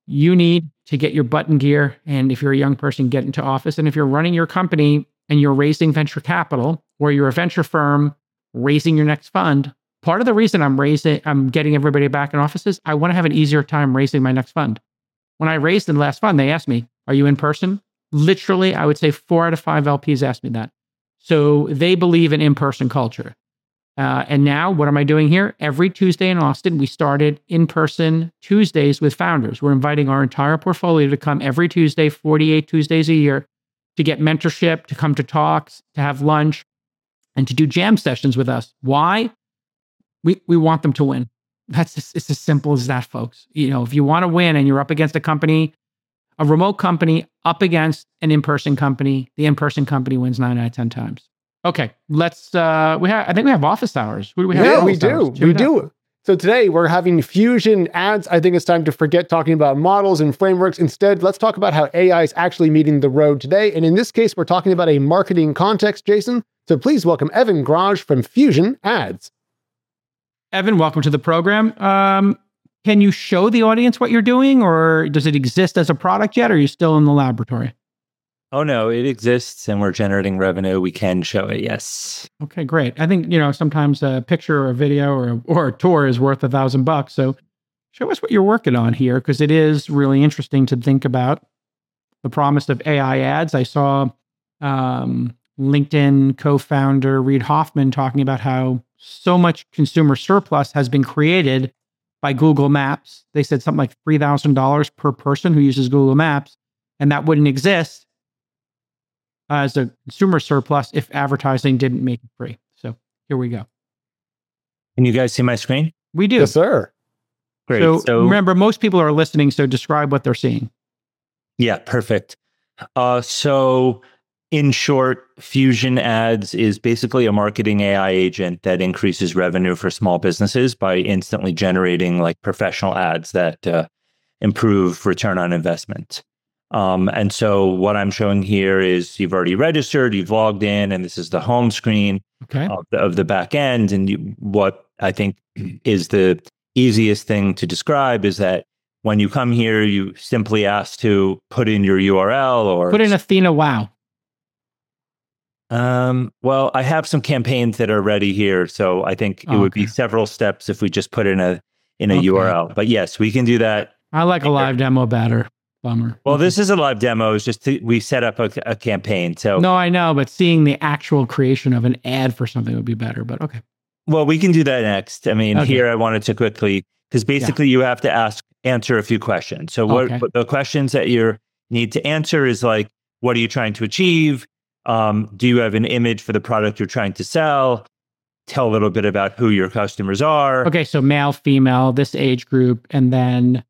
you need to get your butt in gear. And if you're a young person, get into office. And if you're running your company and you're raising venture capital, or you're a venture firm raising your next fund, part of the reason I'm getting everybody back in offices, I want to have an easier time raising my next fund. When I raised the last fund, they asked me, are you in person? Literally, I would say 4 out of 5 LPs asked me that. So they believe in in-person culture. And now what am I doing here? Every Tuesday in Austin, we started in-person Tuesdays with founders. We're inviting our entire portfolio to come every Tuesday, 48 Tuesdays a year, to get mentorship, to come to talks, to have lunch, and to do jam sessions with us. Why? We want them to win. It's as simple as that, folks. If you want to win and you're up against a company, a remote company up against an in-person company, the in-person company wins 9 out of 10 times. Okay, let's. I think we have office hours. Who do we have? Yeah, we do. So today we're having Fusion Ads. I think it's time to forget talking about models and frameworks. Instead, let's talk about how AI is actually meeting the road today. And in this case, we're talking about a marketing context, Jason. So please welcome Evan Graj from Fusion Ads. Evan, welcome to the program. Can you show the audience what you're doing, or does it exist as a product yet, or are you still in the laboratory? Oh, no, it exists and we're generating revenue. We can show it, yes. Okay, great. I think, sometimes a picture or a video or a tour is worth $1,000. So show us what you're working on here, because it is really interesting to think about the promise of AI ads. I saw LinkedIn co-founder Reid Hoffman talking about how so much consumer surplus has been created by Google Maps. They said something like $3,000 per person who uses Google Maps, and that wouldn't exist as a consumer surplus if advertising didn't make it free. So here we go. Can you guys see my screen? We do. Yes, sir. Great. So remember, most people are listening, so describe what they're seeing. Yeah, perfect. So in short, Fusion Ads is basically a marketing AI agent that increases revenue for small businesses by instantly generating professional ads that improve return on investment. And so what I'm showing here is you've already registered, you've logged in, and this is the home screen of the back end. And what I think is the easiest thing to describe is that when you come here, you simply ask to put in your URL or put in Athena Wow. Well, I have some campaigns that are ready here, so I think it would be several steps if we just put in a URL. But yes, we can do that. I like a live demo better. Bummer. Well, this is a live demo. It's just we set up a campaign. So no, I know, but seeing the actual creation of an ad for something would be better. But okay. Well, we can do that next. I mean, here I wanted to quickly, because basically you have to answer a few questions. So what the questions that you need to answer is what are you trying to achieve? Do you have an image for the product you're trying to sell? Tell a little bit about who your customers are. Okay, so male, female, this age group, and then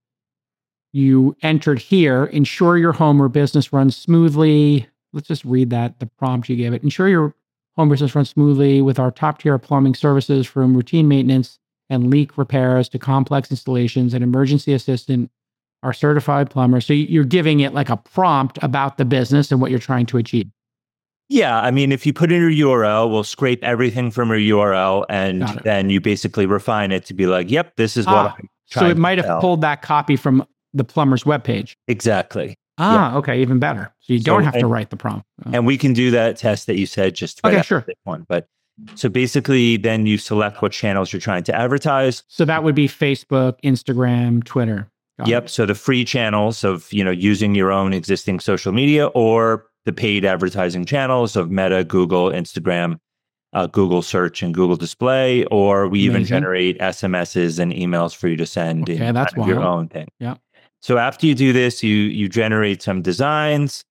you entered here, ensure your home or business runs smoothly. Let's just read the prompt you gave it. Ensure your home business runs smoothly with our top-tier plumbing services, from routine maintenance and leak repairs to complex installations and emergency assistant, our certified plumber. So you're giving it a prompt about the business and what you're trying to achieve. Yeah, I mean, if you put in your URL, we'll scrape everything from your URL, and then you basically refine it to be yep, this is what I'm trying to sell. So it might have pulled that copy from the plumber's webpage. Exactly. Okay, even better. So you don't have to write the prompt. And we can do that test that you said just right after this one. But so basically, then you select what channels you're trying to advertise. So that would be Facebook, Instagram, Twitter. Yep. So the free channels of using your own existing social media, or the paid advertising channels of Meta, Google, Instagram, Google Search, and Google Display, or we even generate SMSs and emails for you to send in that's your own thing. Yeah. So after you do this, you generate some designs,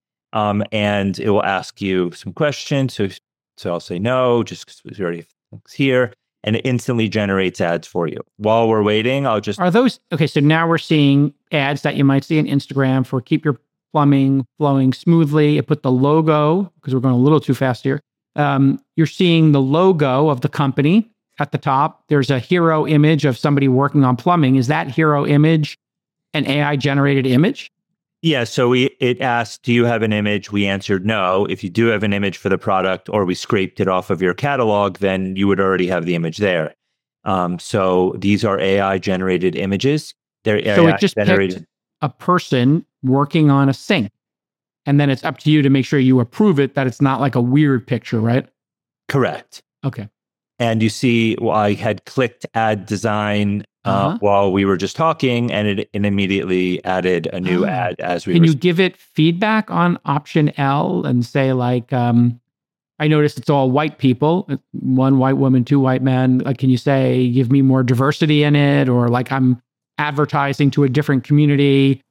and it will ask you some questions. So I'll say no, just because we already have here, and it instantly generates ads for you. While we're waiting, Are those, so now we're seeing ads that you might see on Instagram for keep your plumbing flowing smoothly. It put the logo, because we're going a little too fast here. You're seeing the logo of the company at the top. There's a hero image of somebody working on plumbing. Is that hero image an AI generated image? Yeah. So it asked, do you have an image? We answered no. If you do have an image for the product, or we scraped it off of your catalog, then you would already have the image there. So these are AI generated images. They're AI generated. a person working on a sink. And then it's up to you to make sure you approve it, that it's not like a weird picture, right? Correct. Okay. And you see, I had clicked add design while we were just talking, and it immediately added a new ad as we Can you give it feedback on option L and say like, I noticed it's all white people, one white woman, two white men. Like, can you say, give me more diversity in it? Or like I'm advertising to a different community.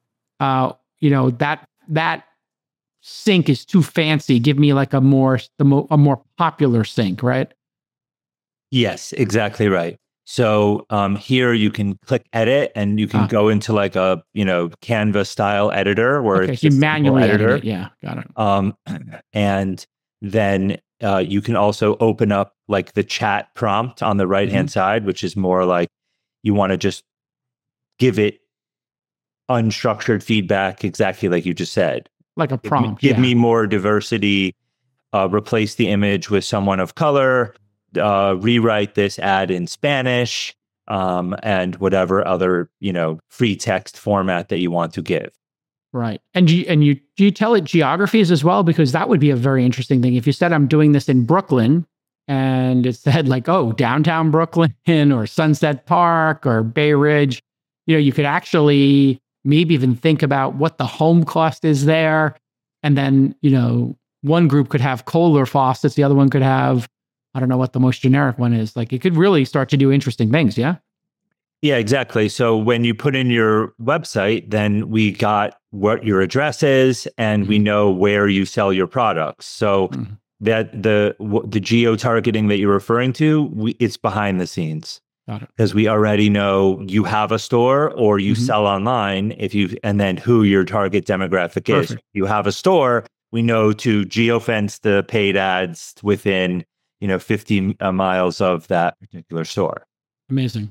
That sink is too fancy. Give me like a more popular sink, right? Yes, exactly right. So here you can click edit and you can go into like a, Canva style editor where it's you manually edit it. Yeah, got it. And then you can also open up like the chat prompt on the right-hand side, which is more like you want to just give it unstructured feedback, exactly like you just said. Like a prompt. Give me more diversity, replace the image with someone of color, rewrite this ad in Spanish, and whatever other, free text format that you want to give. Right. And do you tell it geographies as well? Because that would be a very interesting thing. If you said, I'm doing this in Brooklyn, and it said like, oh, downtown Brooklyn or Sunset Park or Bay Ridge, you could actually maybe even think about what the home cost is there. And then, one group could have Kohler faucets. The other one could have, I don't know what the most generic one is. Like, it could really start to do interesting things. Yeah. Yeah, exactly. So when you put in your website, then we got what your address is, and we know where you sell your products. So that the geo-targeting that you're referring to, it's behind the scenes. Got it. Because we already know you have a store or you sell online, and then who your target demographic is. If you have a store, we know to geofence the paid ads within 50 miles of that particular store. Amazing.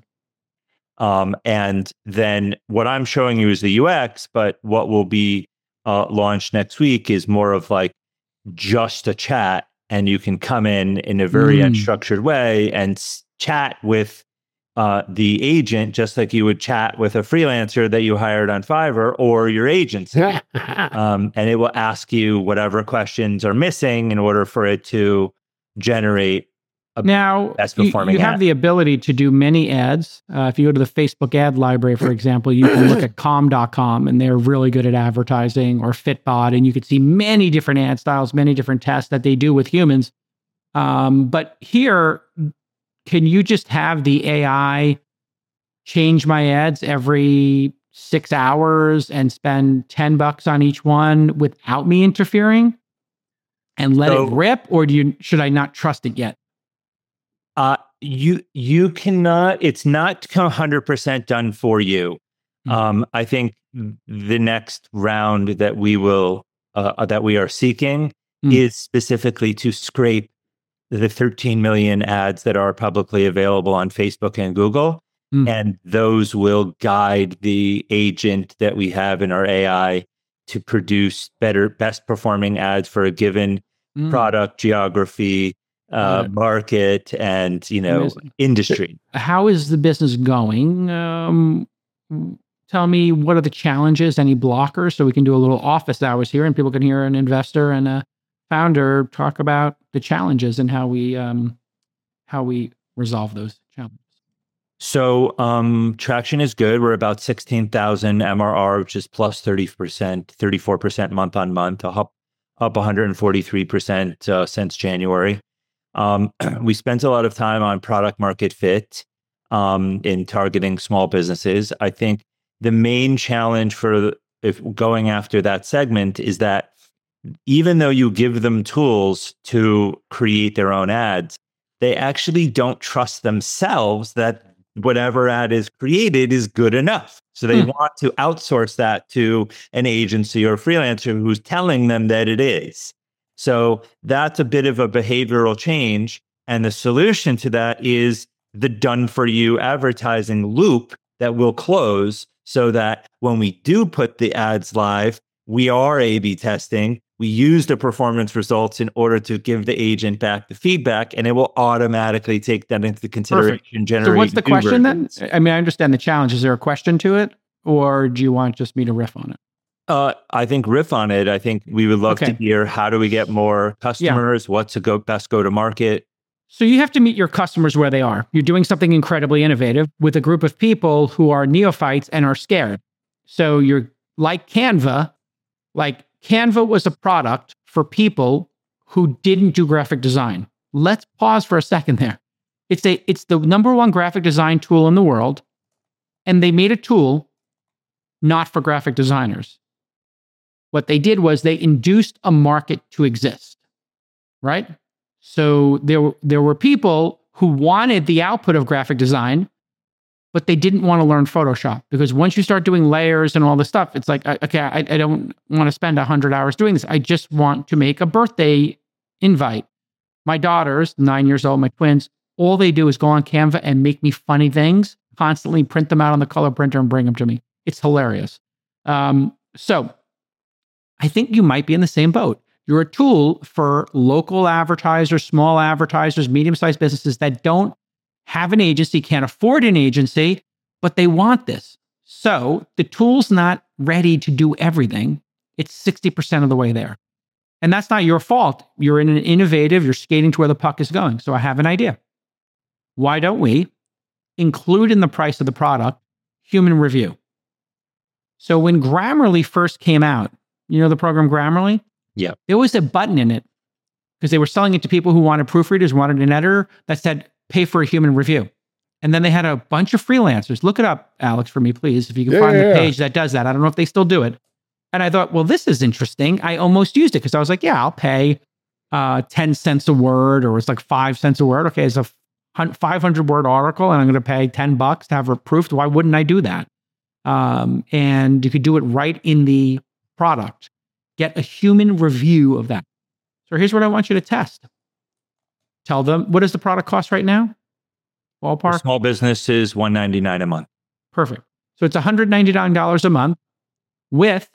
And then what I'm showing you is the UX, but what will be launched next week is more of like just a chat, and you can come in a very unstructured way and chat with the agent, just like you would chat with a freelancer that you hired on Fiverr or your agency. And it will ask you whatever questions are missing in order for it to generate now, best performing you have the ability to do many ads. If you go to the Facebook ad library, for example, you can look at calm.com, and they're really good at advertising, or Fitbot, and you could see many different ad styles, many different tests that they do with humans. But here, can you just have the AI change my ads every 6 hours and spend $10 on each one without me interfering and let it rip? Or should I not trust it yet? You cannot, it's not 100% done for you. I think the next round that we are seeking is specifically to scrape the 13 million ads that are publicly available on Facebook and Google. And those will guide the agent that we have in our AI to produce best performing ads for a given product, geography, market, and industry. How is the business going? Tell me, what are the challenges, any blockers, so we can do a little office hours here and people can hear an investor and a founder talk about the challenges and how we resolve those challenges. So traction is good. We're about 16,000 MRR, which is plus 30%, 34% month on month, up 143% since January. We spent a lot of time on product market fit in targeting small businesses. I think the main challenge if going after that segment is that even though you give them tools to create their own ads, they actually don't trust themselves that whatever ad is created is good enough. So they want to outsource that to an agency or freelancer who's telling them that it is. So that's a bit of a behavioral change. And the solution to that is the done-for-you advertising loop that will close so that when we do put the ads live, we are A/B testing. We use the performance results in order to give the agent back the feedback, and it will automatically take that into consideration. So what's the question then? I mean, I understand the challenge. Is there a question to it? or do you want just me to riff on it? I think riff on it. I think we would love to hear, how do we get more customers? What's a best go to market? So you have to meet your customers where they are. You're doing something incredibly innovative with a group of people who are neophytes and are scared. So you're like Canva. Like Canva was a product for people who didn't do graphic design. Let's pause for a second there. It's the number one graphic design tool in the world. And they made a tool not for graphic designers. What they did was they induced a market to exist, right? So there were people who wanted the output of graphic design, but they didn't want to learn Photoshop, because once you start doing layers and all this stuff, it's like, okay, I don't want to spend 100 hours doing this. I just want to make a birthday invite. My daughters, 9 years old, my twins, all they do is go on Canva and make me funny things, constantly print them out on the color printer and bring them to me. It's hilarious. So I think you might be in the same boat. You're a tool for local advertisers, small advertisers, medium-sized businesses that don't have an agency, can't afford an agency, but they want this. So the tool's not ready to do everything. It's 60% of the way there. And that's not your fault. You're in an innovative, you're skating to where the puck is going. So I have an idea. Why don't we include in the price of the product human review? So when Grammarly first came out, you know the program Grammarly? Yeah. There was a button in it because they were selling it to people who wanted proofreaders, wanted an editor, that said, pay for a human review. And then they had a bunch of freelancers. Look it up, Alex, for me, please, if you can find the page that does that. I don't know if they still do it. And I thought, well, this is interesting. I almost used it because I was like, yeah, I'll pay 10 cents a word, or it's like 5 cents a word. Okay, it's a 500-word article and I'm going to pay $10 to have it proofed. Why wouldn't I do that? And you could do it right in the product. Get a human review of that. So here's what I want you to test. Tell them, what does the product cost right now? Ballpark? For small businesses, $199 a month. Perfect. So it's $199 a month with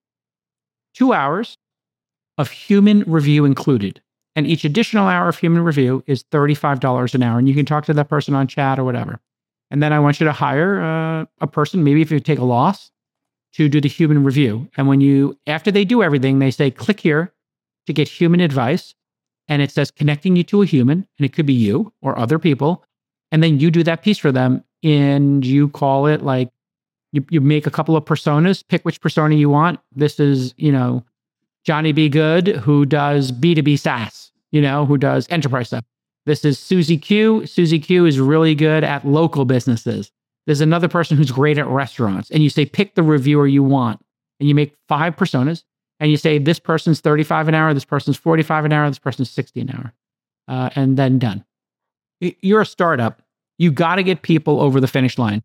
2 hours of human review included. And each additional hour of human review is $35 an hour. And you can talk to that person on chat or whatever. And then I want you to hire a person, maybe if you take a loss, to do the human review. And after they do everything, they say, click here to get human advice. And it says connecting you to a human, and it could be you or other people. And then you do that piece for them, and you call it like, you make a couple of personas, pick which persona you want. This is, Johnny B. Good, who does B2B SaaS, who does enterprise stuff. This is Susie Q. Susie Q is really good at local businesses. There's another person who's great at restaurants. And you say, pick the reviewer you want. And you make 5 personas. And you say, this person's 35 an hour, this person's 45 an hour, this person's 60 an hour. And then done. You're a startup. You got to get people over the finish line.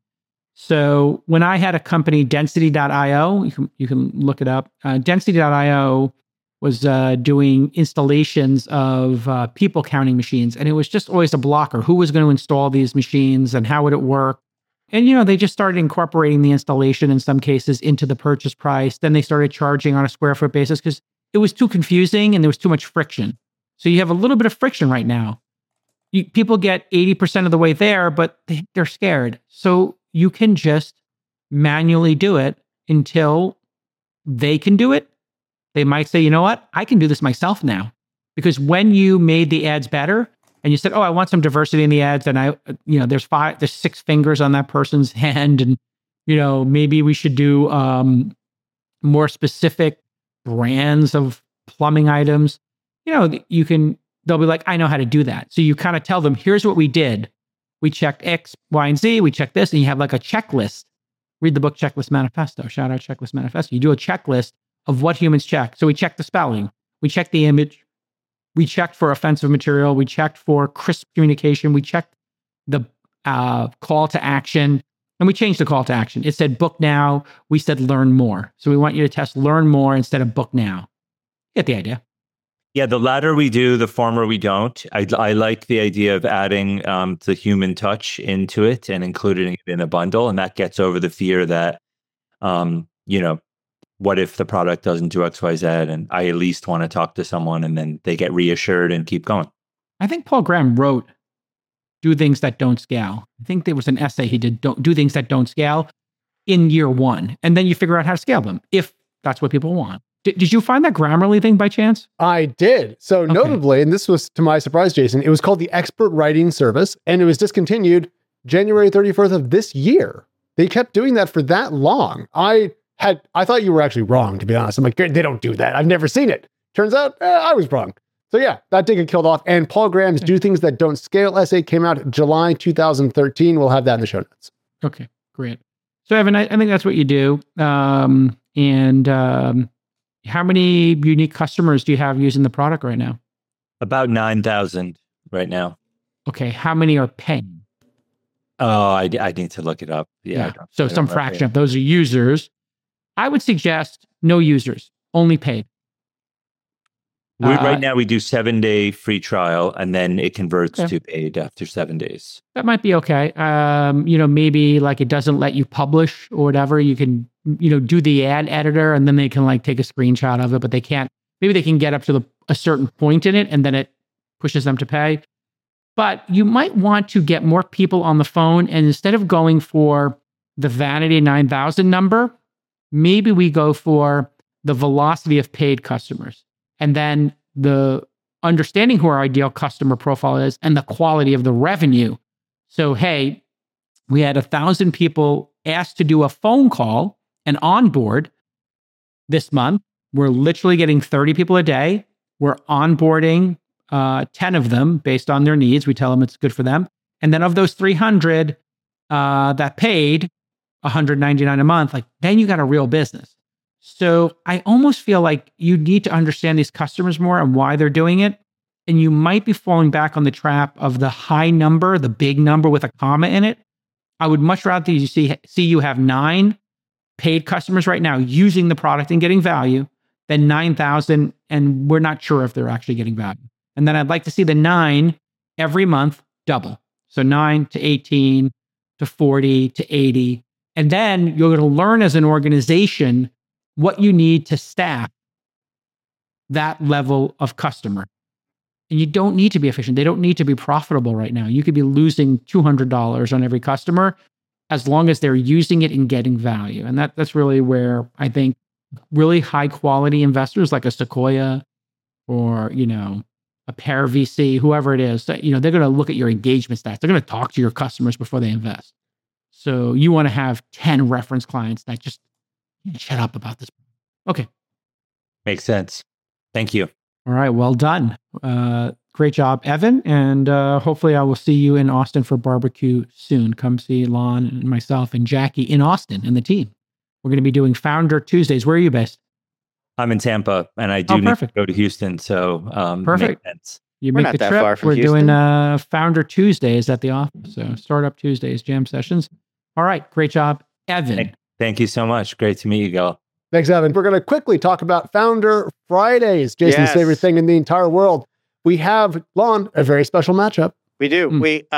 So when I had a company, Density.io, you can look it up. Density.io was doing installations of people counting machines. And it was just always a blocker. Who was going to install these machines and how would it work? And, they just started incorporating the installation in some cases into the purchase price. Then they started charging on a square foot basis because it was too confusing and there was too much friction. So you have a little bit of friction right now. People get 80% of the way there, but they're scared. So you can just manually do it until they can do it. They might say, you know what? I can do this myself now. Because when you made the ads better, and you said, oh, I want some diversity in the ads, and there's 6 fingers on that person's hand, and maybe we should do more specific brands of plumbing items. They'll be like, I know how to do that. So you kind of tell them, here's what we did. We checked X, Y, and Z. We checked this, and you have like a checklist. Read the book Checklist Manifesto. Shout out Checklist Manifesto. You do a checklist of what humans check. So we checked the spelling. We checked the image. We checked for offensive material. We checked for crisp communication. We checked the call to action. And we changed the call to action. It said book now. We said learn more. So we want you to test learn more instead of book now. Get the idea. Yeah, the latter we do, the former we don't. I like the idea of adding the human touch into it and including it in a bundle. And that gets over the fear that, what if the product doesn't do X, Y, Z? And I at least want to talk to someone, and then they get reassured and keep going. I think Paul Graham wrote, do things that don't scale. I think there was an essay he did, don't do things that don't scale. in year one. And then you figure out how to scale them if that's what people want. Did you find that Grammarly thing by chance? I did. So notably, and this was to my surprise, Jason, it was called the Expert Writing Service, and it was discontinued January 31st of this year. They kept doing that for that long. I thought you were actually wrong, to be honest. I'm like, they don't do that. I've never seen it. Turns out I was wrong. So yeah, that did get killed off. And Paul Graham's Do Things That Don't Scale essay came out July 2013. We'll have that in the show notes. Okay, great. So Evan, I think that's what you do. How many unique customers do you have using the product right now? About 9,000 right now. Okay, how many are paying? Oh, I need to look it up. Yeah. So some fraction of those are users. I would suggest no users, only paid. Right now, we do 7-day free trial, and then it converts to paid after 7 days. That might be okay. Maybe like it doesn't let you publish or whatever. You can, do the ad editor, and then they can like take a screenshot of it, but they can't. Maybe they can get up to a certain point in it, and then it pushes them to pay. But you might want to get more people on the phone, and instead of going for the vanity 9,000 number, maybe we go for the velocity of paid customers. And then the understanding who our ideal customer profile is and the quality of the revenue. So, hey, we had 1,000 people asked to do a phone call and onboard this month. We're literally getting 30 people a day. We're onboarding 10 of them based on their needs. We tell them it's good for them. And then of those 300 that paid $199 a month, like then you got a real business. So I almost feel like you need to understand these customers more and why they're doing it. And you might be falling back on the trap of the high number, the big number with a comma in it. I would much rather you see you have 9 paid customers right now using the product and getting value than 9,000 and we're not sure if they're actually getting value. And then I'd like to see the 9 every month double. So 9 to 18 to 40 to 80. And then you're going to learn as an organization what you need to staff that level of customer. And you don't need to be efficient. They don't need to be profitable right now. You could be losing $200 on every customer as long as they're using it and getting value. And that's really where I think really high quality investors like a Sequoia or, a Pear VC, whoever it is, they're going to look at your engagement stats. They're going to talk to your customers before they invest. So you want to have 10 reference clients that just shut up about this. Okay. Makes sense. Thank you. All right. Well done. Great job, Evan. And hopefully I will see you in Austin for barbecue soon. Come see Lon and myself and Jackie in Austin and the team. We're going to be doing Founder Tuesdays. Where are you based? I'm in Tampa, and I do need to go to Houston. So perfect. Makes sense. You We're make not the that trip. far from We're Houston. doing Founder Tuesdays at the office. So Startup Tuesdays, jam sessions. All right. Great job, Evan. Thank you so much. Great to meet you, Gil. Thanks, Evan. We're going to quickly talk about Founder Fridays, Jason's favorite thing in the entire world. We have, Lon, a very special matchup. We do.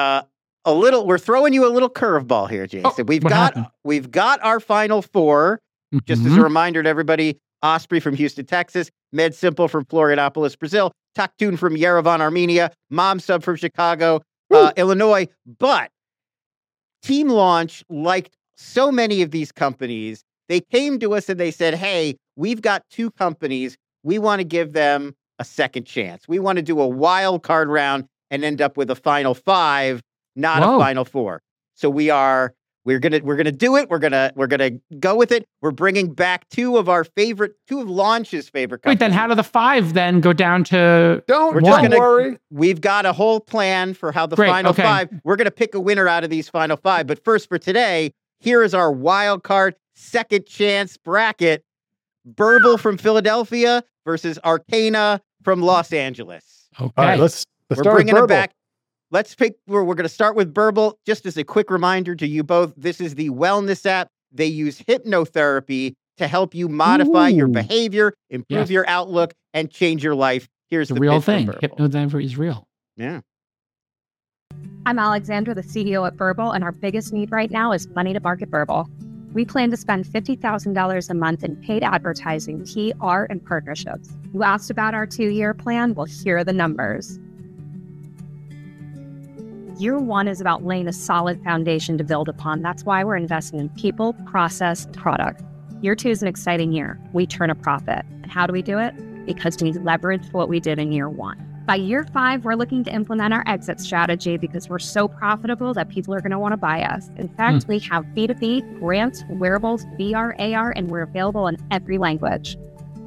We're throwing you a little curveball here, Jason. We've got our final 4. Just as a reminder to everybody, Osprey from Houston, Texas, Med Simple from Florianopolis, Brazil, Taktun from Yerevan, Armenia, Mom Sub from Chicago, Illinois. But Team Launch, like so many of these companies, they came to us and they said, hey, we've got 2 companies. We want to give them a second chance. We want to do a wild card round and end up with a final 5, not a final 4. So we're gonna do it. We're gonna go with it. We're bringing back 2 of Launch's favorite companies. Wait, then how do the 5 then go down to? Don't worry. We've got a whole plan for how the final 5. We're gonna pick a winner out of these final 5. But first, for today, here is our wild card second chance bracket: Burble from Philadelphia versus Arcana from Los Angeles. Okay, all right, let's we're start bringing with it back. Let's pick. We're going to start with Burble. Just as a quick reminder to you both, this is the wellness app. They use hypnotherapy to help you modify your behavior, improve your outlook, and change your life. Here's the real thing. Hypnotherapy is real. Yeah. I'm Alexandra, the CEO at Burble, and our biggest need right now is money to market Burble. We plan to spend $50,000 a month in paid advertising, PR, and partnerships. You asked about our 2-year plan? Well, here are the numbers. Year one is about laying a solid foundation to build upon. That's why we're investing in people, process, product. Year two is an exciting year. We turn a profit. And how do we do it? Because we leverage what we did in year one. By year five, we're looking to implement our exit strategy because we're so profitable that people are going to want to buy us. In fact, we have B2B, grants, wearables, VR, AR, and we're available in every language.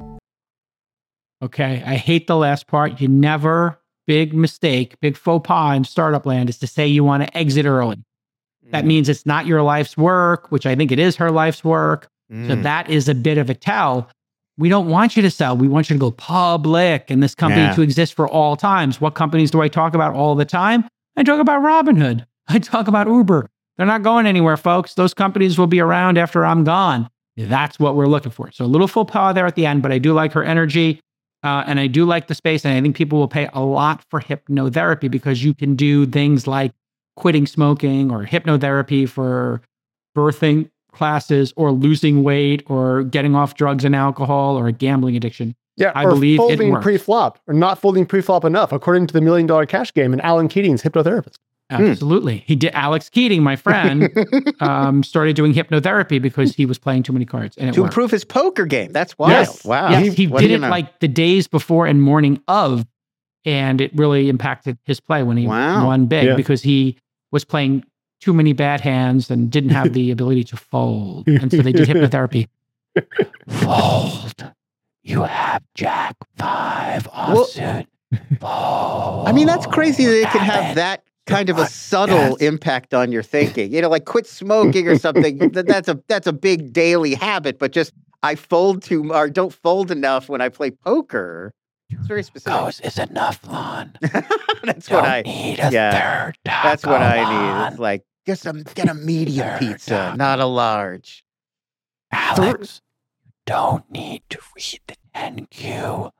Okay, I hate the last part. You never, big mistake, big faux pas in startup land is to say you want to exit early. That means it's not your life's work, which I think it is her life's work. So that is a bit of a tell. We don't want you to sell. We want you to go public and this company to exist for all times. What companies do I talk about all the time? I talk about Robinhood. I talk about Uber. They're not going anywhere, folks. Those companies will be around after I'm gone. That's what we're looking for. So a little faux pas there at the end, but I do like her energy. And I do like the space. And I think people will pay a lot for hypnotherapy because you can do things like quitting smoking or hypnotherapy for birthing classes or losing weight or getting off drugs and alcohol or a gambling addiction. Yeah, I or believe folding it works. pre-flop or not folding pre-flop enough, according to the $1 Million Cash Game and Alan Keating's hypnotherapist. Absolutely. He did. Alex Keating, my friend, started doing hypnotherapy because he was playing too many cards. And it To worked. improve his poker game. That's wild. Yes. Wow. Yes, he What do did you it know? like the days before and morning of, and it really impacted his play when he won big because he was playing too many bad hands and didn't have the ability to fold. And so they did hypnotherapy. Fold. You have Jack 5 offsuit. Fold. I mean, that's crazy that it can have that kind of a subtle impact on your thinking. You know, like quit smoking or something. That's a big daily habit, but just I fold too or don't fold enough when I play poker. It's very specific. Is enough, Lon. That's what I need third taco. That's what I need. It's like get a medium pizza, not a large. Alex, don't need to read the 10Q.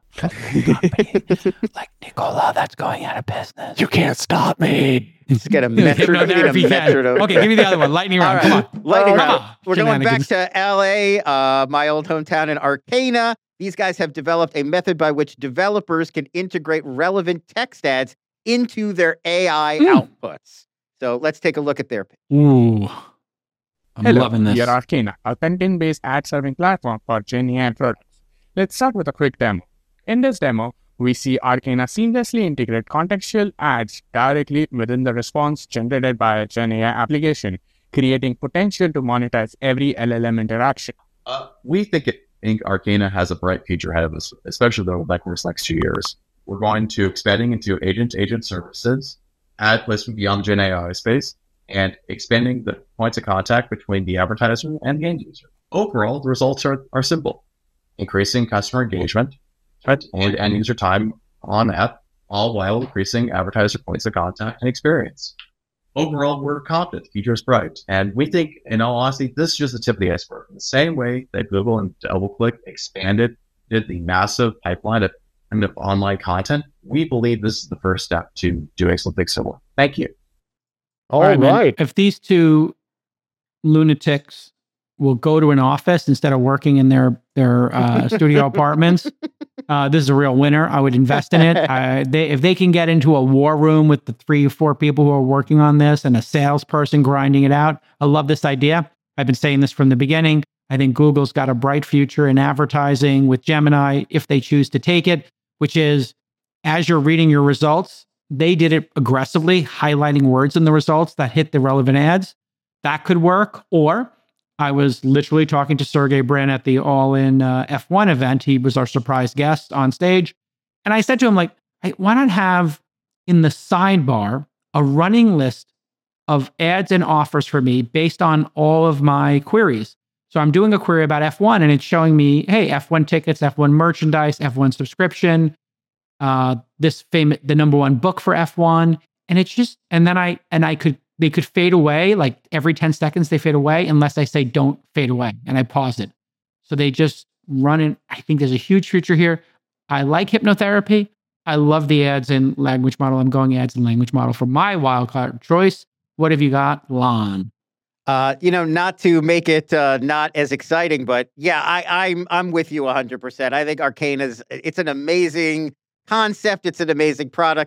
Like Nicola, that's going out of business. You can't stop me. Let's get a metronome. Okay, give me the other one. Lightning round. All right. Come on. Lightning Come round. on. We're going back Shenanigans. to LA, my old hometown in Arcana. These guys have developed a method by which developers can integrate relevant text ads into their AI outputs. So let's take a look at their pitch. Ooh. I'm loving this. We are Arcana, a content-based ad-serving platform for GenAI products. Let's start with a quick demo. In this demo, we see Arcana seamlessly integrate contextual ads directly within the response generated by a GenAI application, creating potential to monetize every LLM interaction. We think Arcana has a bright future ahead of us, especially over the next 2 years. We're going to expanding into agent-to-agent services, ad placement beyond the GenAI space, and expanding the points of contact between the advertiser and the end user. Overall, the results are simple. Increasing customer engagement and end user time on app, all while increasing advertiser points of contact and experience. Overall, we're confident the future is bright. And we think, in all honesty, this is just the tip of the iceberg. In the same way that Google and DoubleClick expanded the massive pipeline of online content, we believe this is the first step to doing something similar. Thank you. All right. man. If these two lunatics will go to an office instead of working in their studio apartments, this is a real winner. I would invest in it. If they can get into a war room with the 3 or 4 people who are working on this and a salesperson grinding it out, I love this idea. I've been saying this from the beginning. I think Google's got a bright future in advertising with Gemini if they choose to take it, which is as you're reading your results, they did it aggressively, highlighting words in the results that hit the relevant ads. That could work. Or I was literally talking to Sergey Brin at the All In F1 event. He was our surprise guest on stage. And I said to him, like, hey, why not have in the sidebar a running list of ads and offers for me based on all of my queries? So I'm doing a query about F1 and it's showing me, hey, F1 tickets, F1 merchandise, F1 subscription, the number 1 book for F1. And it's just, and then they could fade away, like every 10 seconds they fade away unless I say don't fade away and I pause it. So they just run it. I think there's a huge future here. I like hypnotherapy. I love the ads in language model. I'm going ads in language model for my wildcard choice. What have you got, Lon? Not to make it not as exciting, but yeah, I'm with you 100%. I think Arcana's it's an amazing concept. It's an amazing product. Like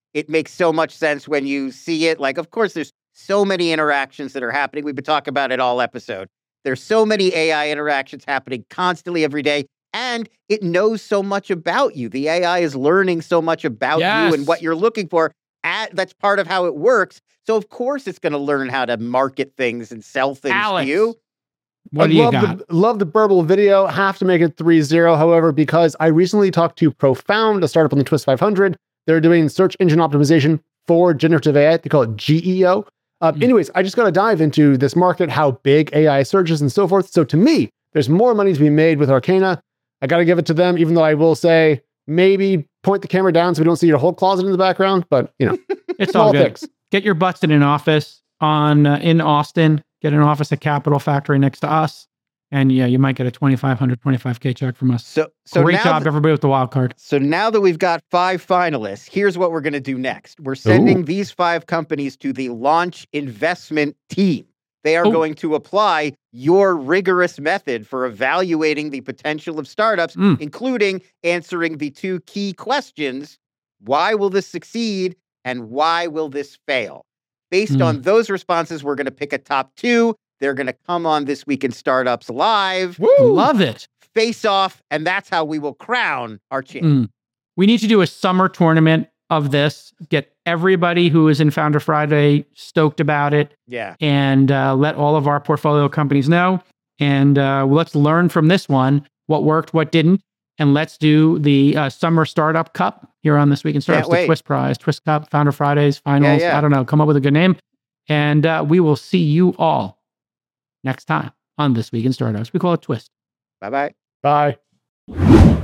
it makes so much sense when you see it. Like, of course, there's so many interactions that are happening. We've been talking about it all episode. There's so many AI interactions happening constantly every day, and it knows so much about you. The AI is learning so much about you and what you're looking for. That's part of how it works. So, of course, it's going to learn how to market things and sell things to you. What do you got? Love the Burble video. Have to make it 3-0, however, because I recently talked to Profound, a startup on the Twist 500. They're doing search engine optimization for generative AI. They call it GEO. Anyways, I just got to dive into this market, how big AI search is and so forth. So to me, there's more money to be made with Arcana. I got to give it to them, even though I will say maybe point the camera down so we don't see your whole closet in the background. But, it's all good. Things. Get your butts in an office in Austin. Get an office at Capital Factory next to us. And yeah, you might get a $2,500, $25K check from us. So great job, everybody, with the wild card. So now that we've got 5 finalists, here's what we're going to do next. We're sending these 5 companies to the launch investment team. They are going to apply your rigorous method for evaluating the potential of startups, including answering the 2 key questions. Why will this succeed? And why will this fail? Based on those responses, we're going to pick a top 2. They're going to come on This Week in Startups Live. Woo! Love it. Face off, and that's how we will crown our champion. We need to do a summer tournament of this. Get everybody who is in Founder Friday stoked about it. Yeah. And let all of our portfolio companies know. And let's learn from this one what worked, what didn't. And let's do the Summer Startup Cup here on This Week in Startups. The Twist Prize, Twist Cup, Founder Fridays, Finals. I don't know. Come up with a good name. And we will see you all next time on This Week in Startups. We call it Twist. Bye-bye. Bye.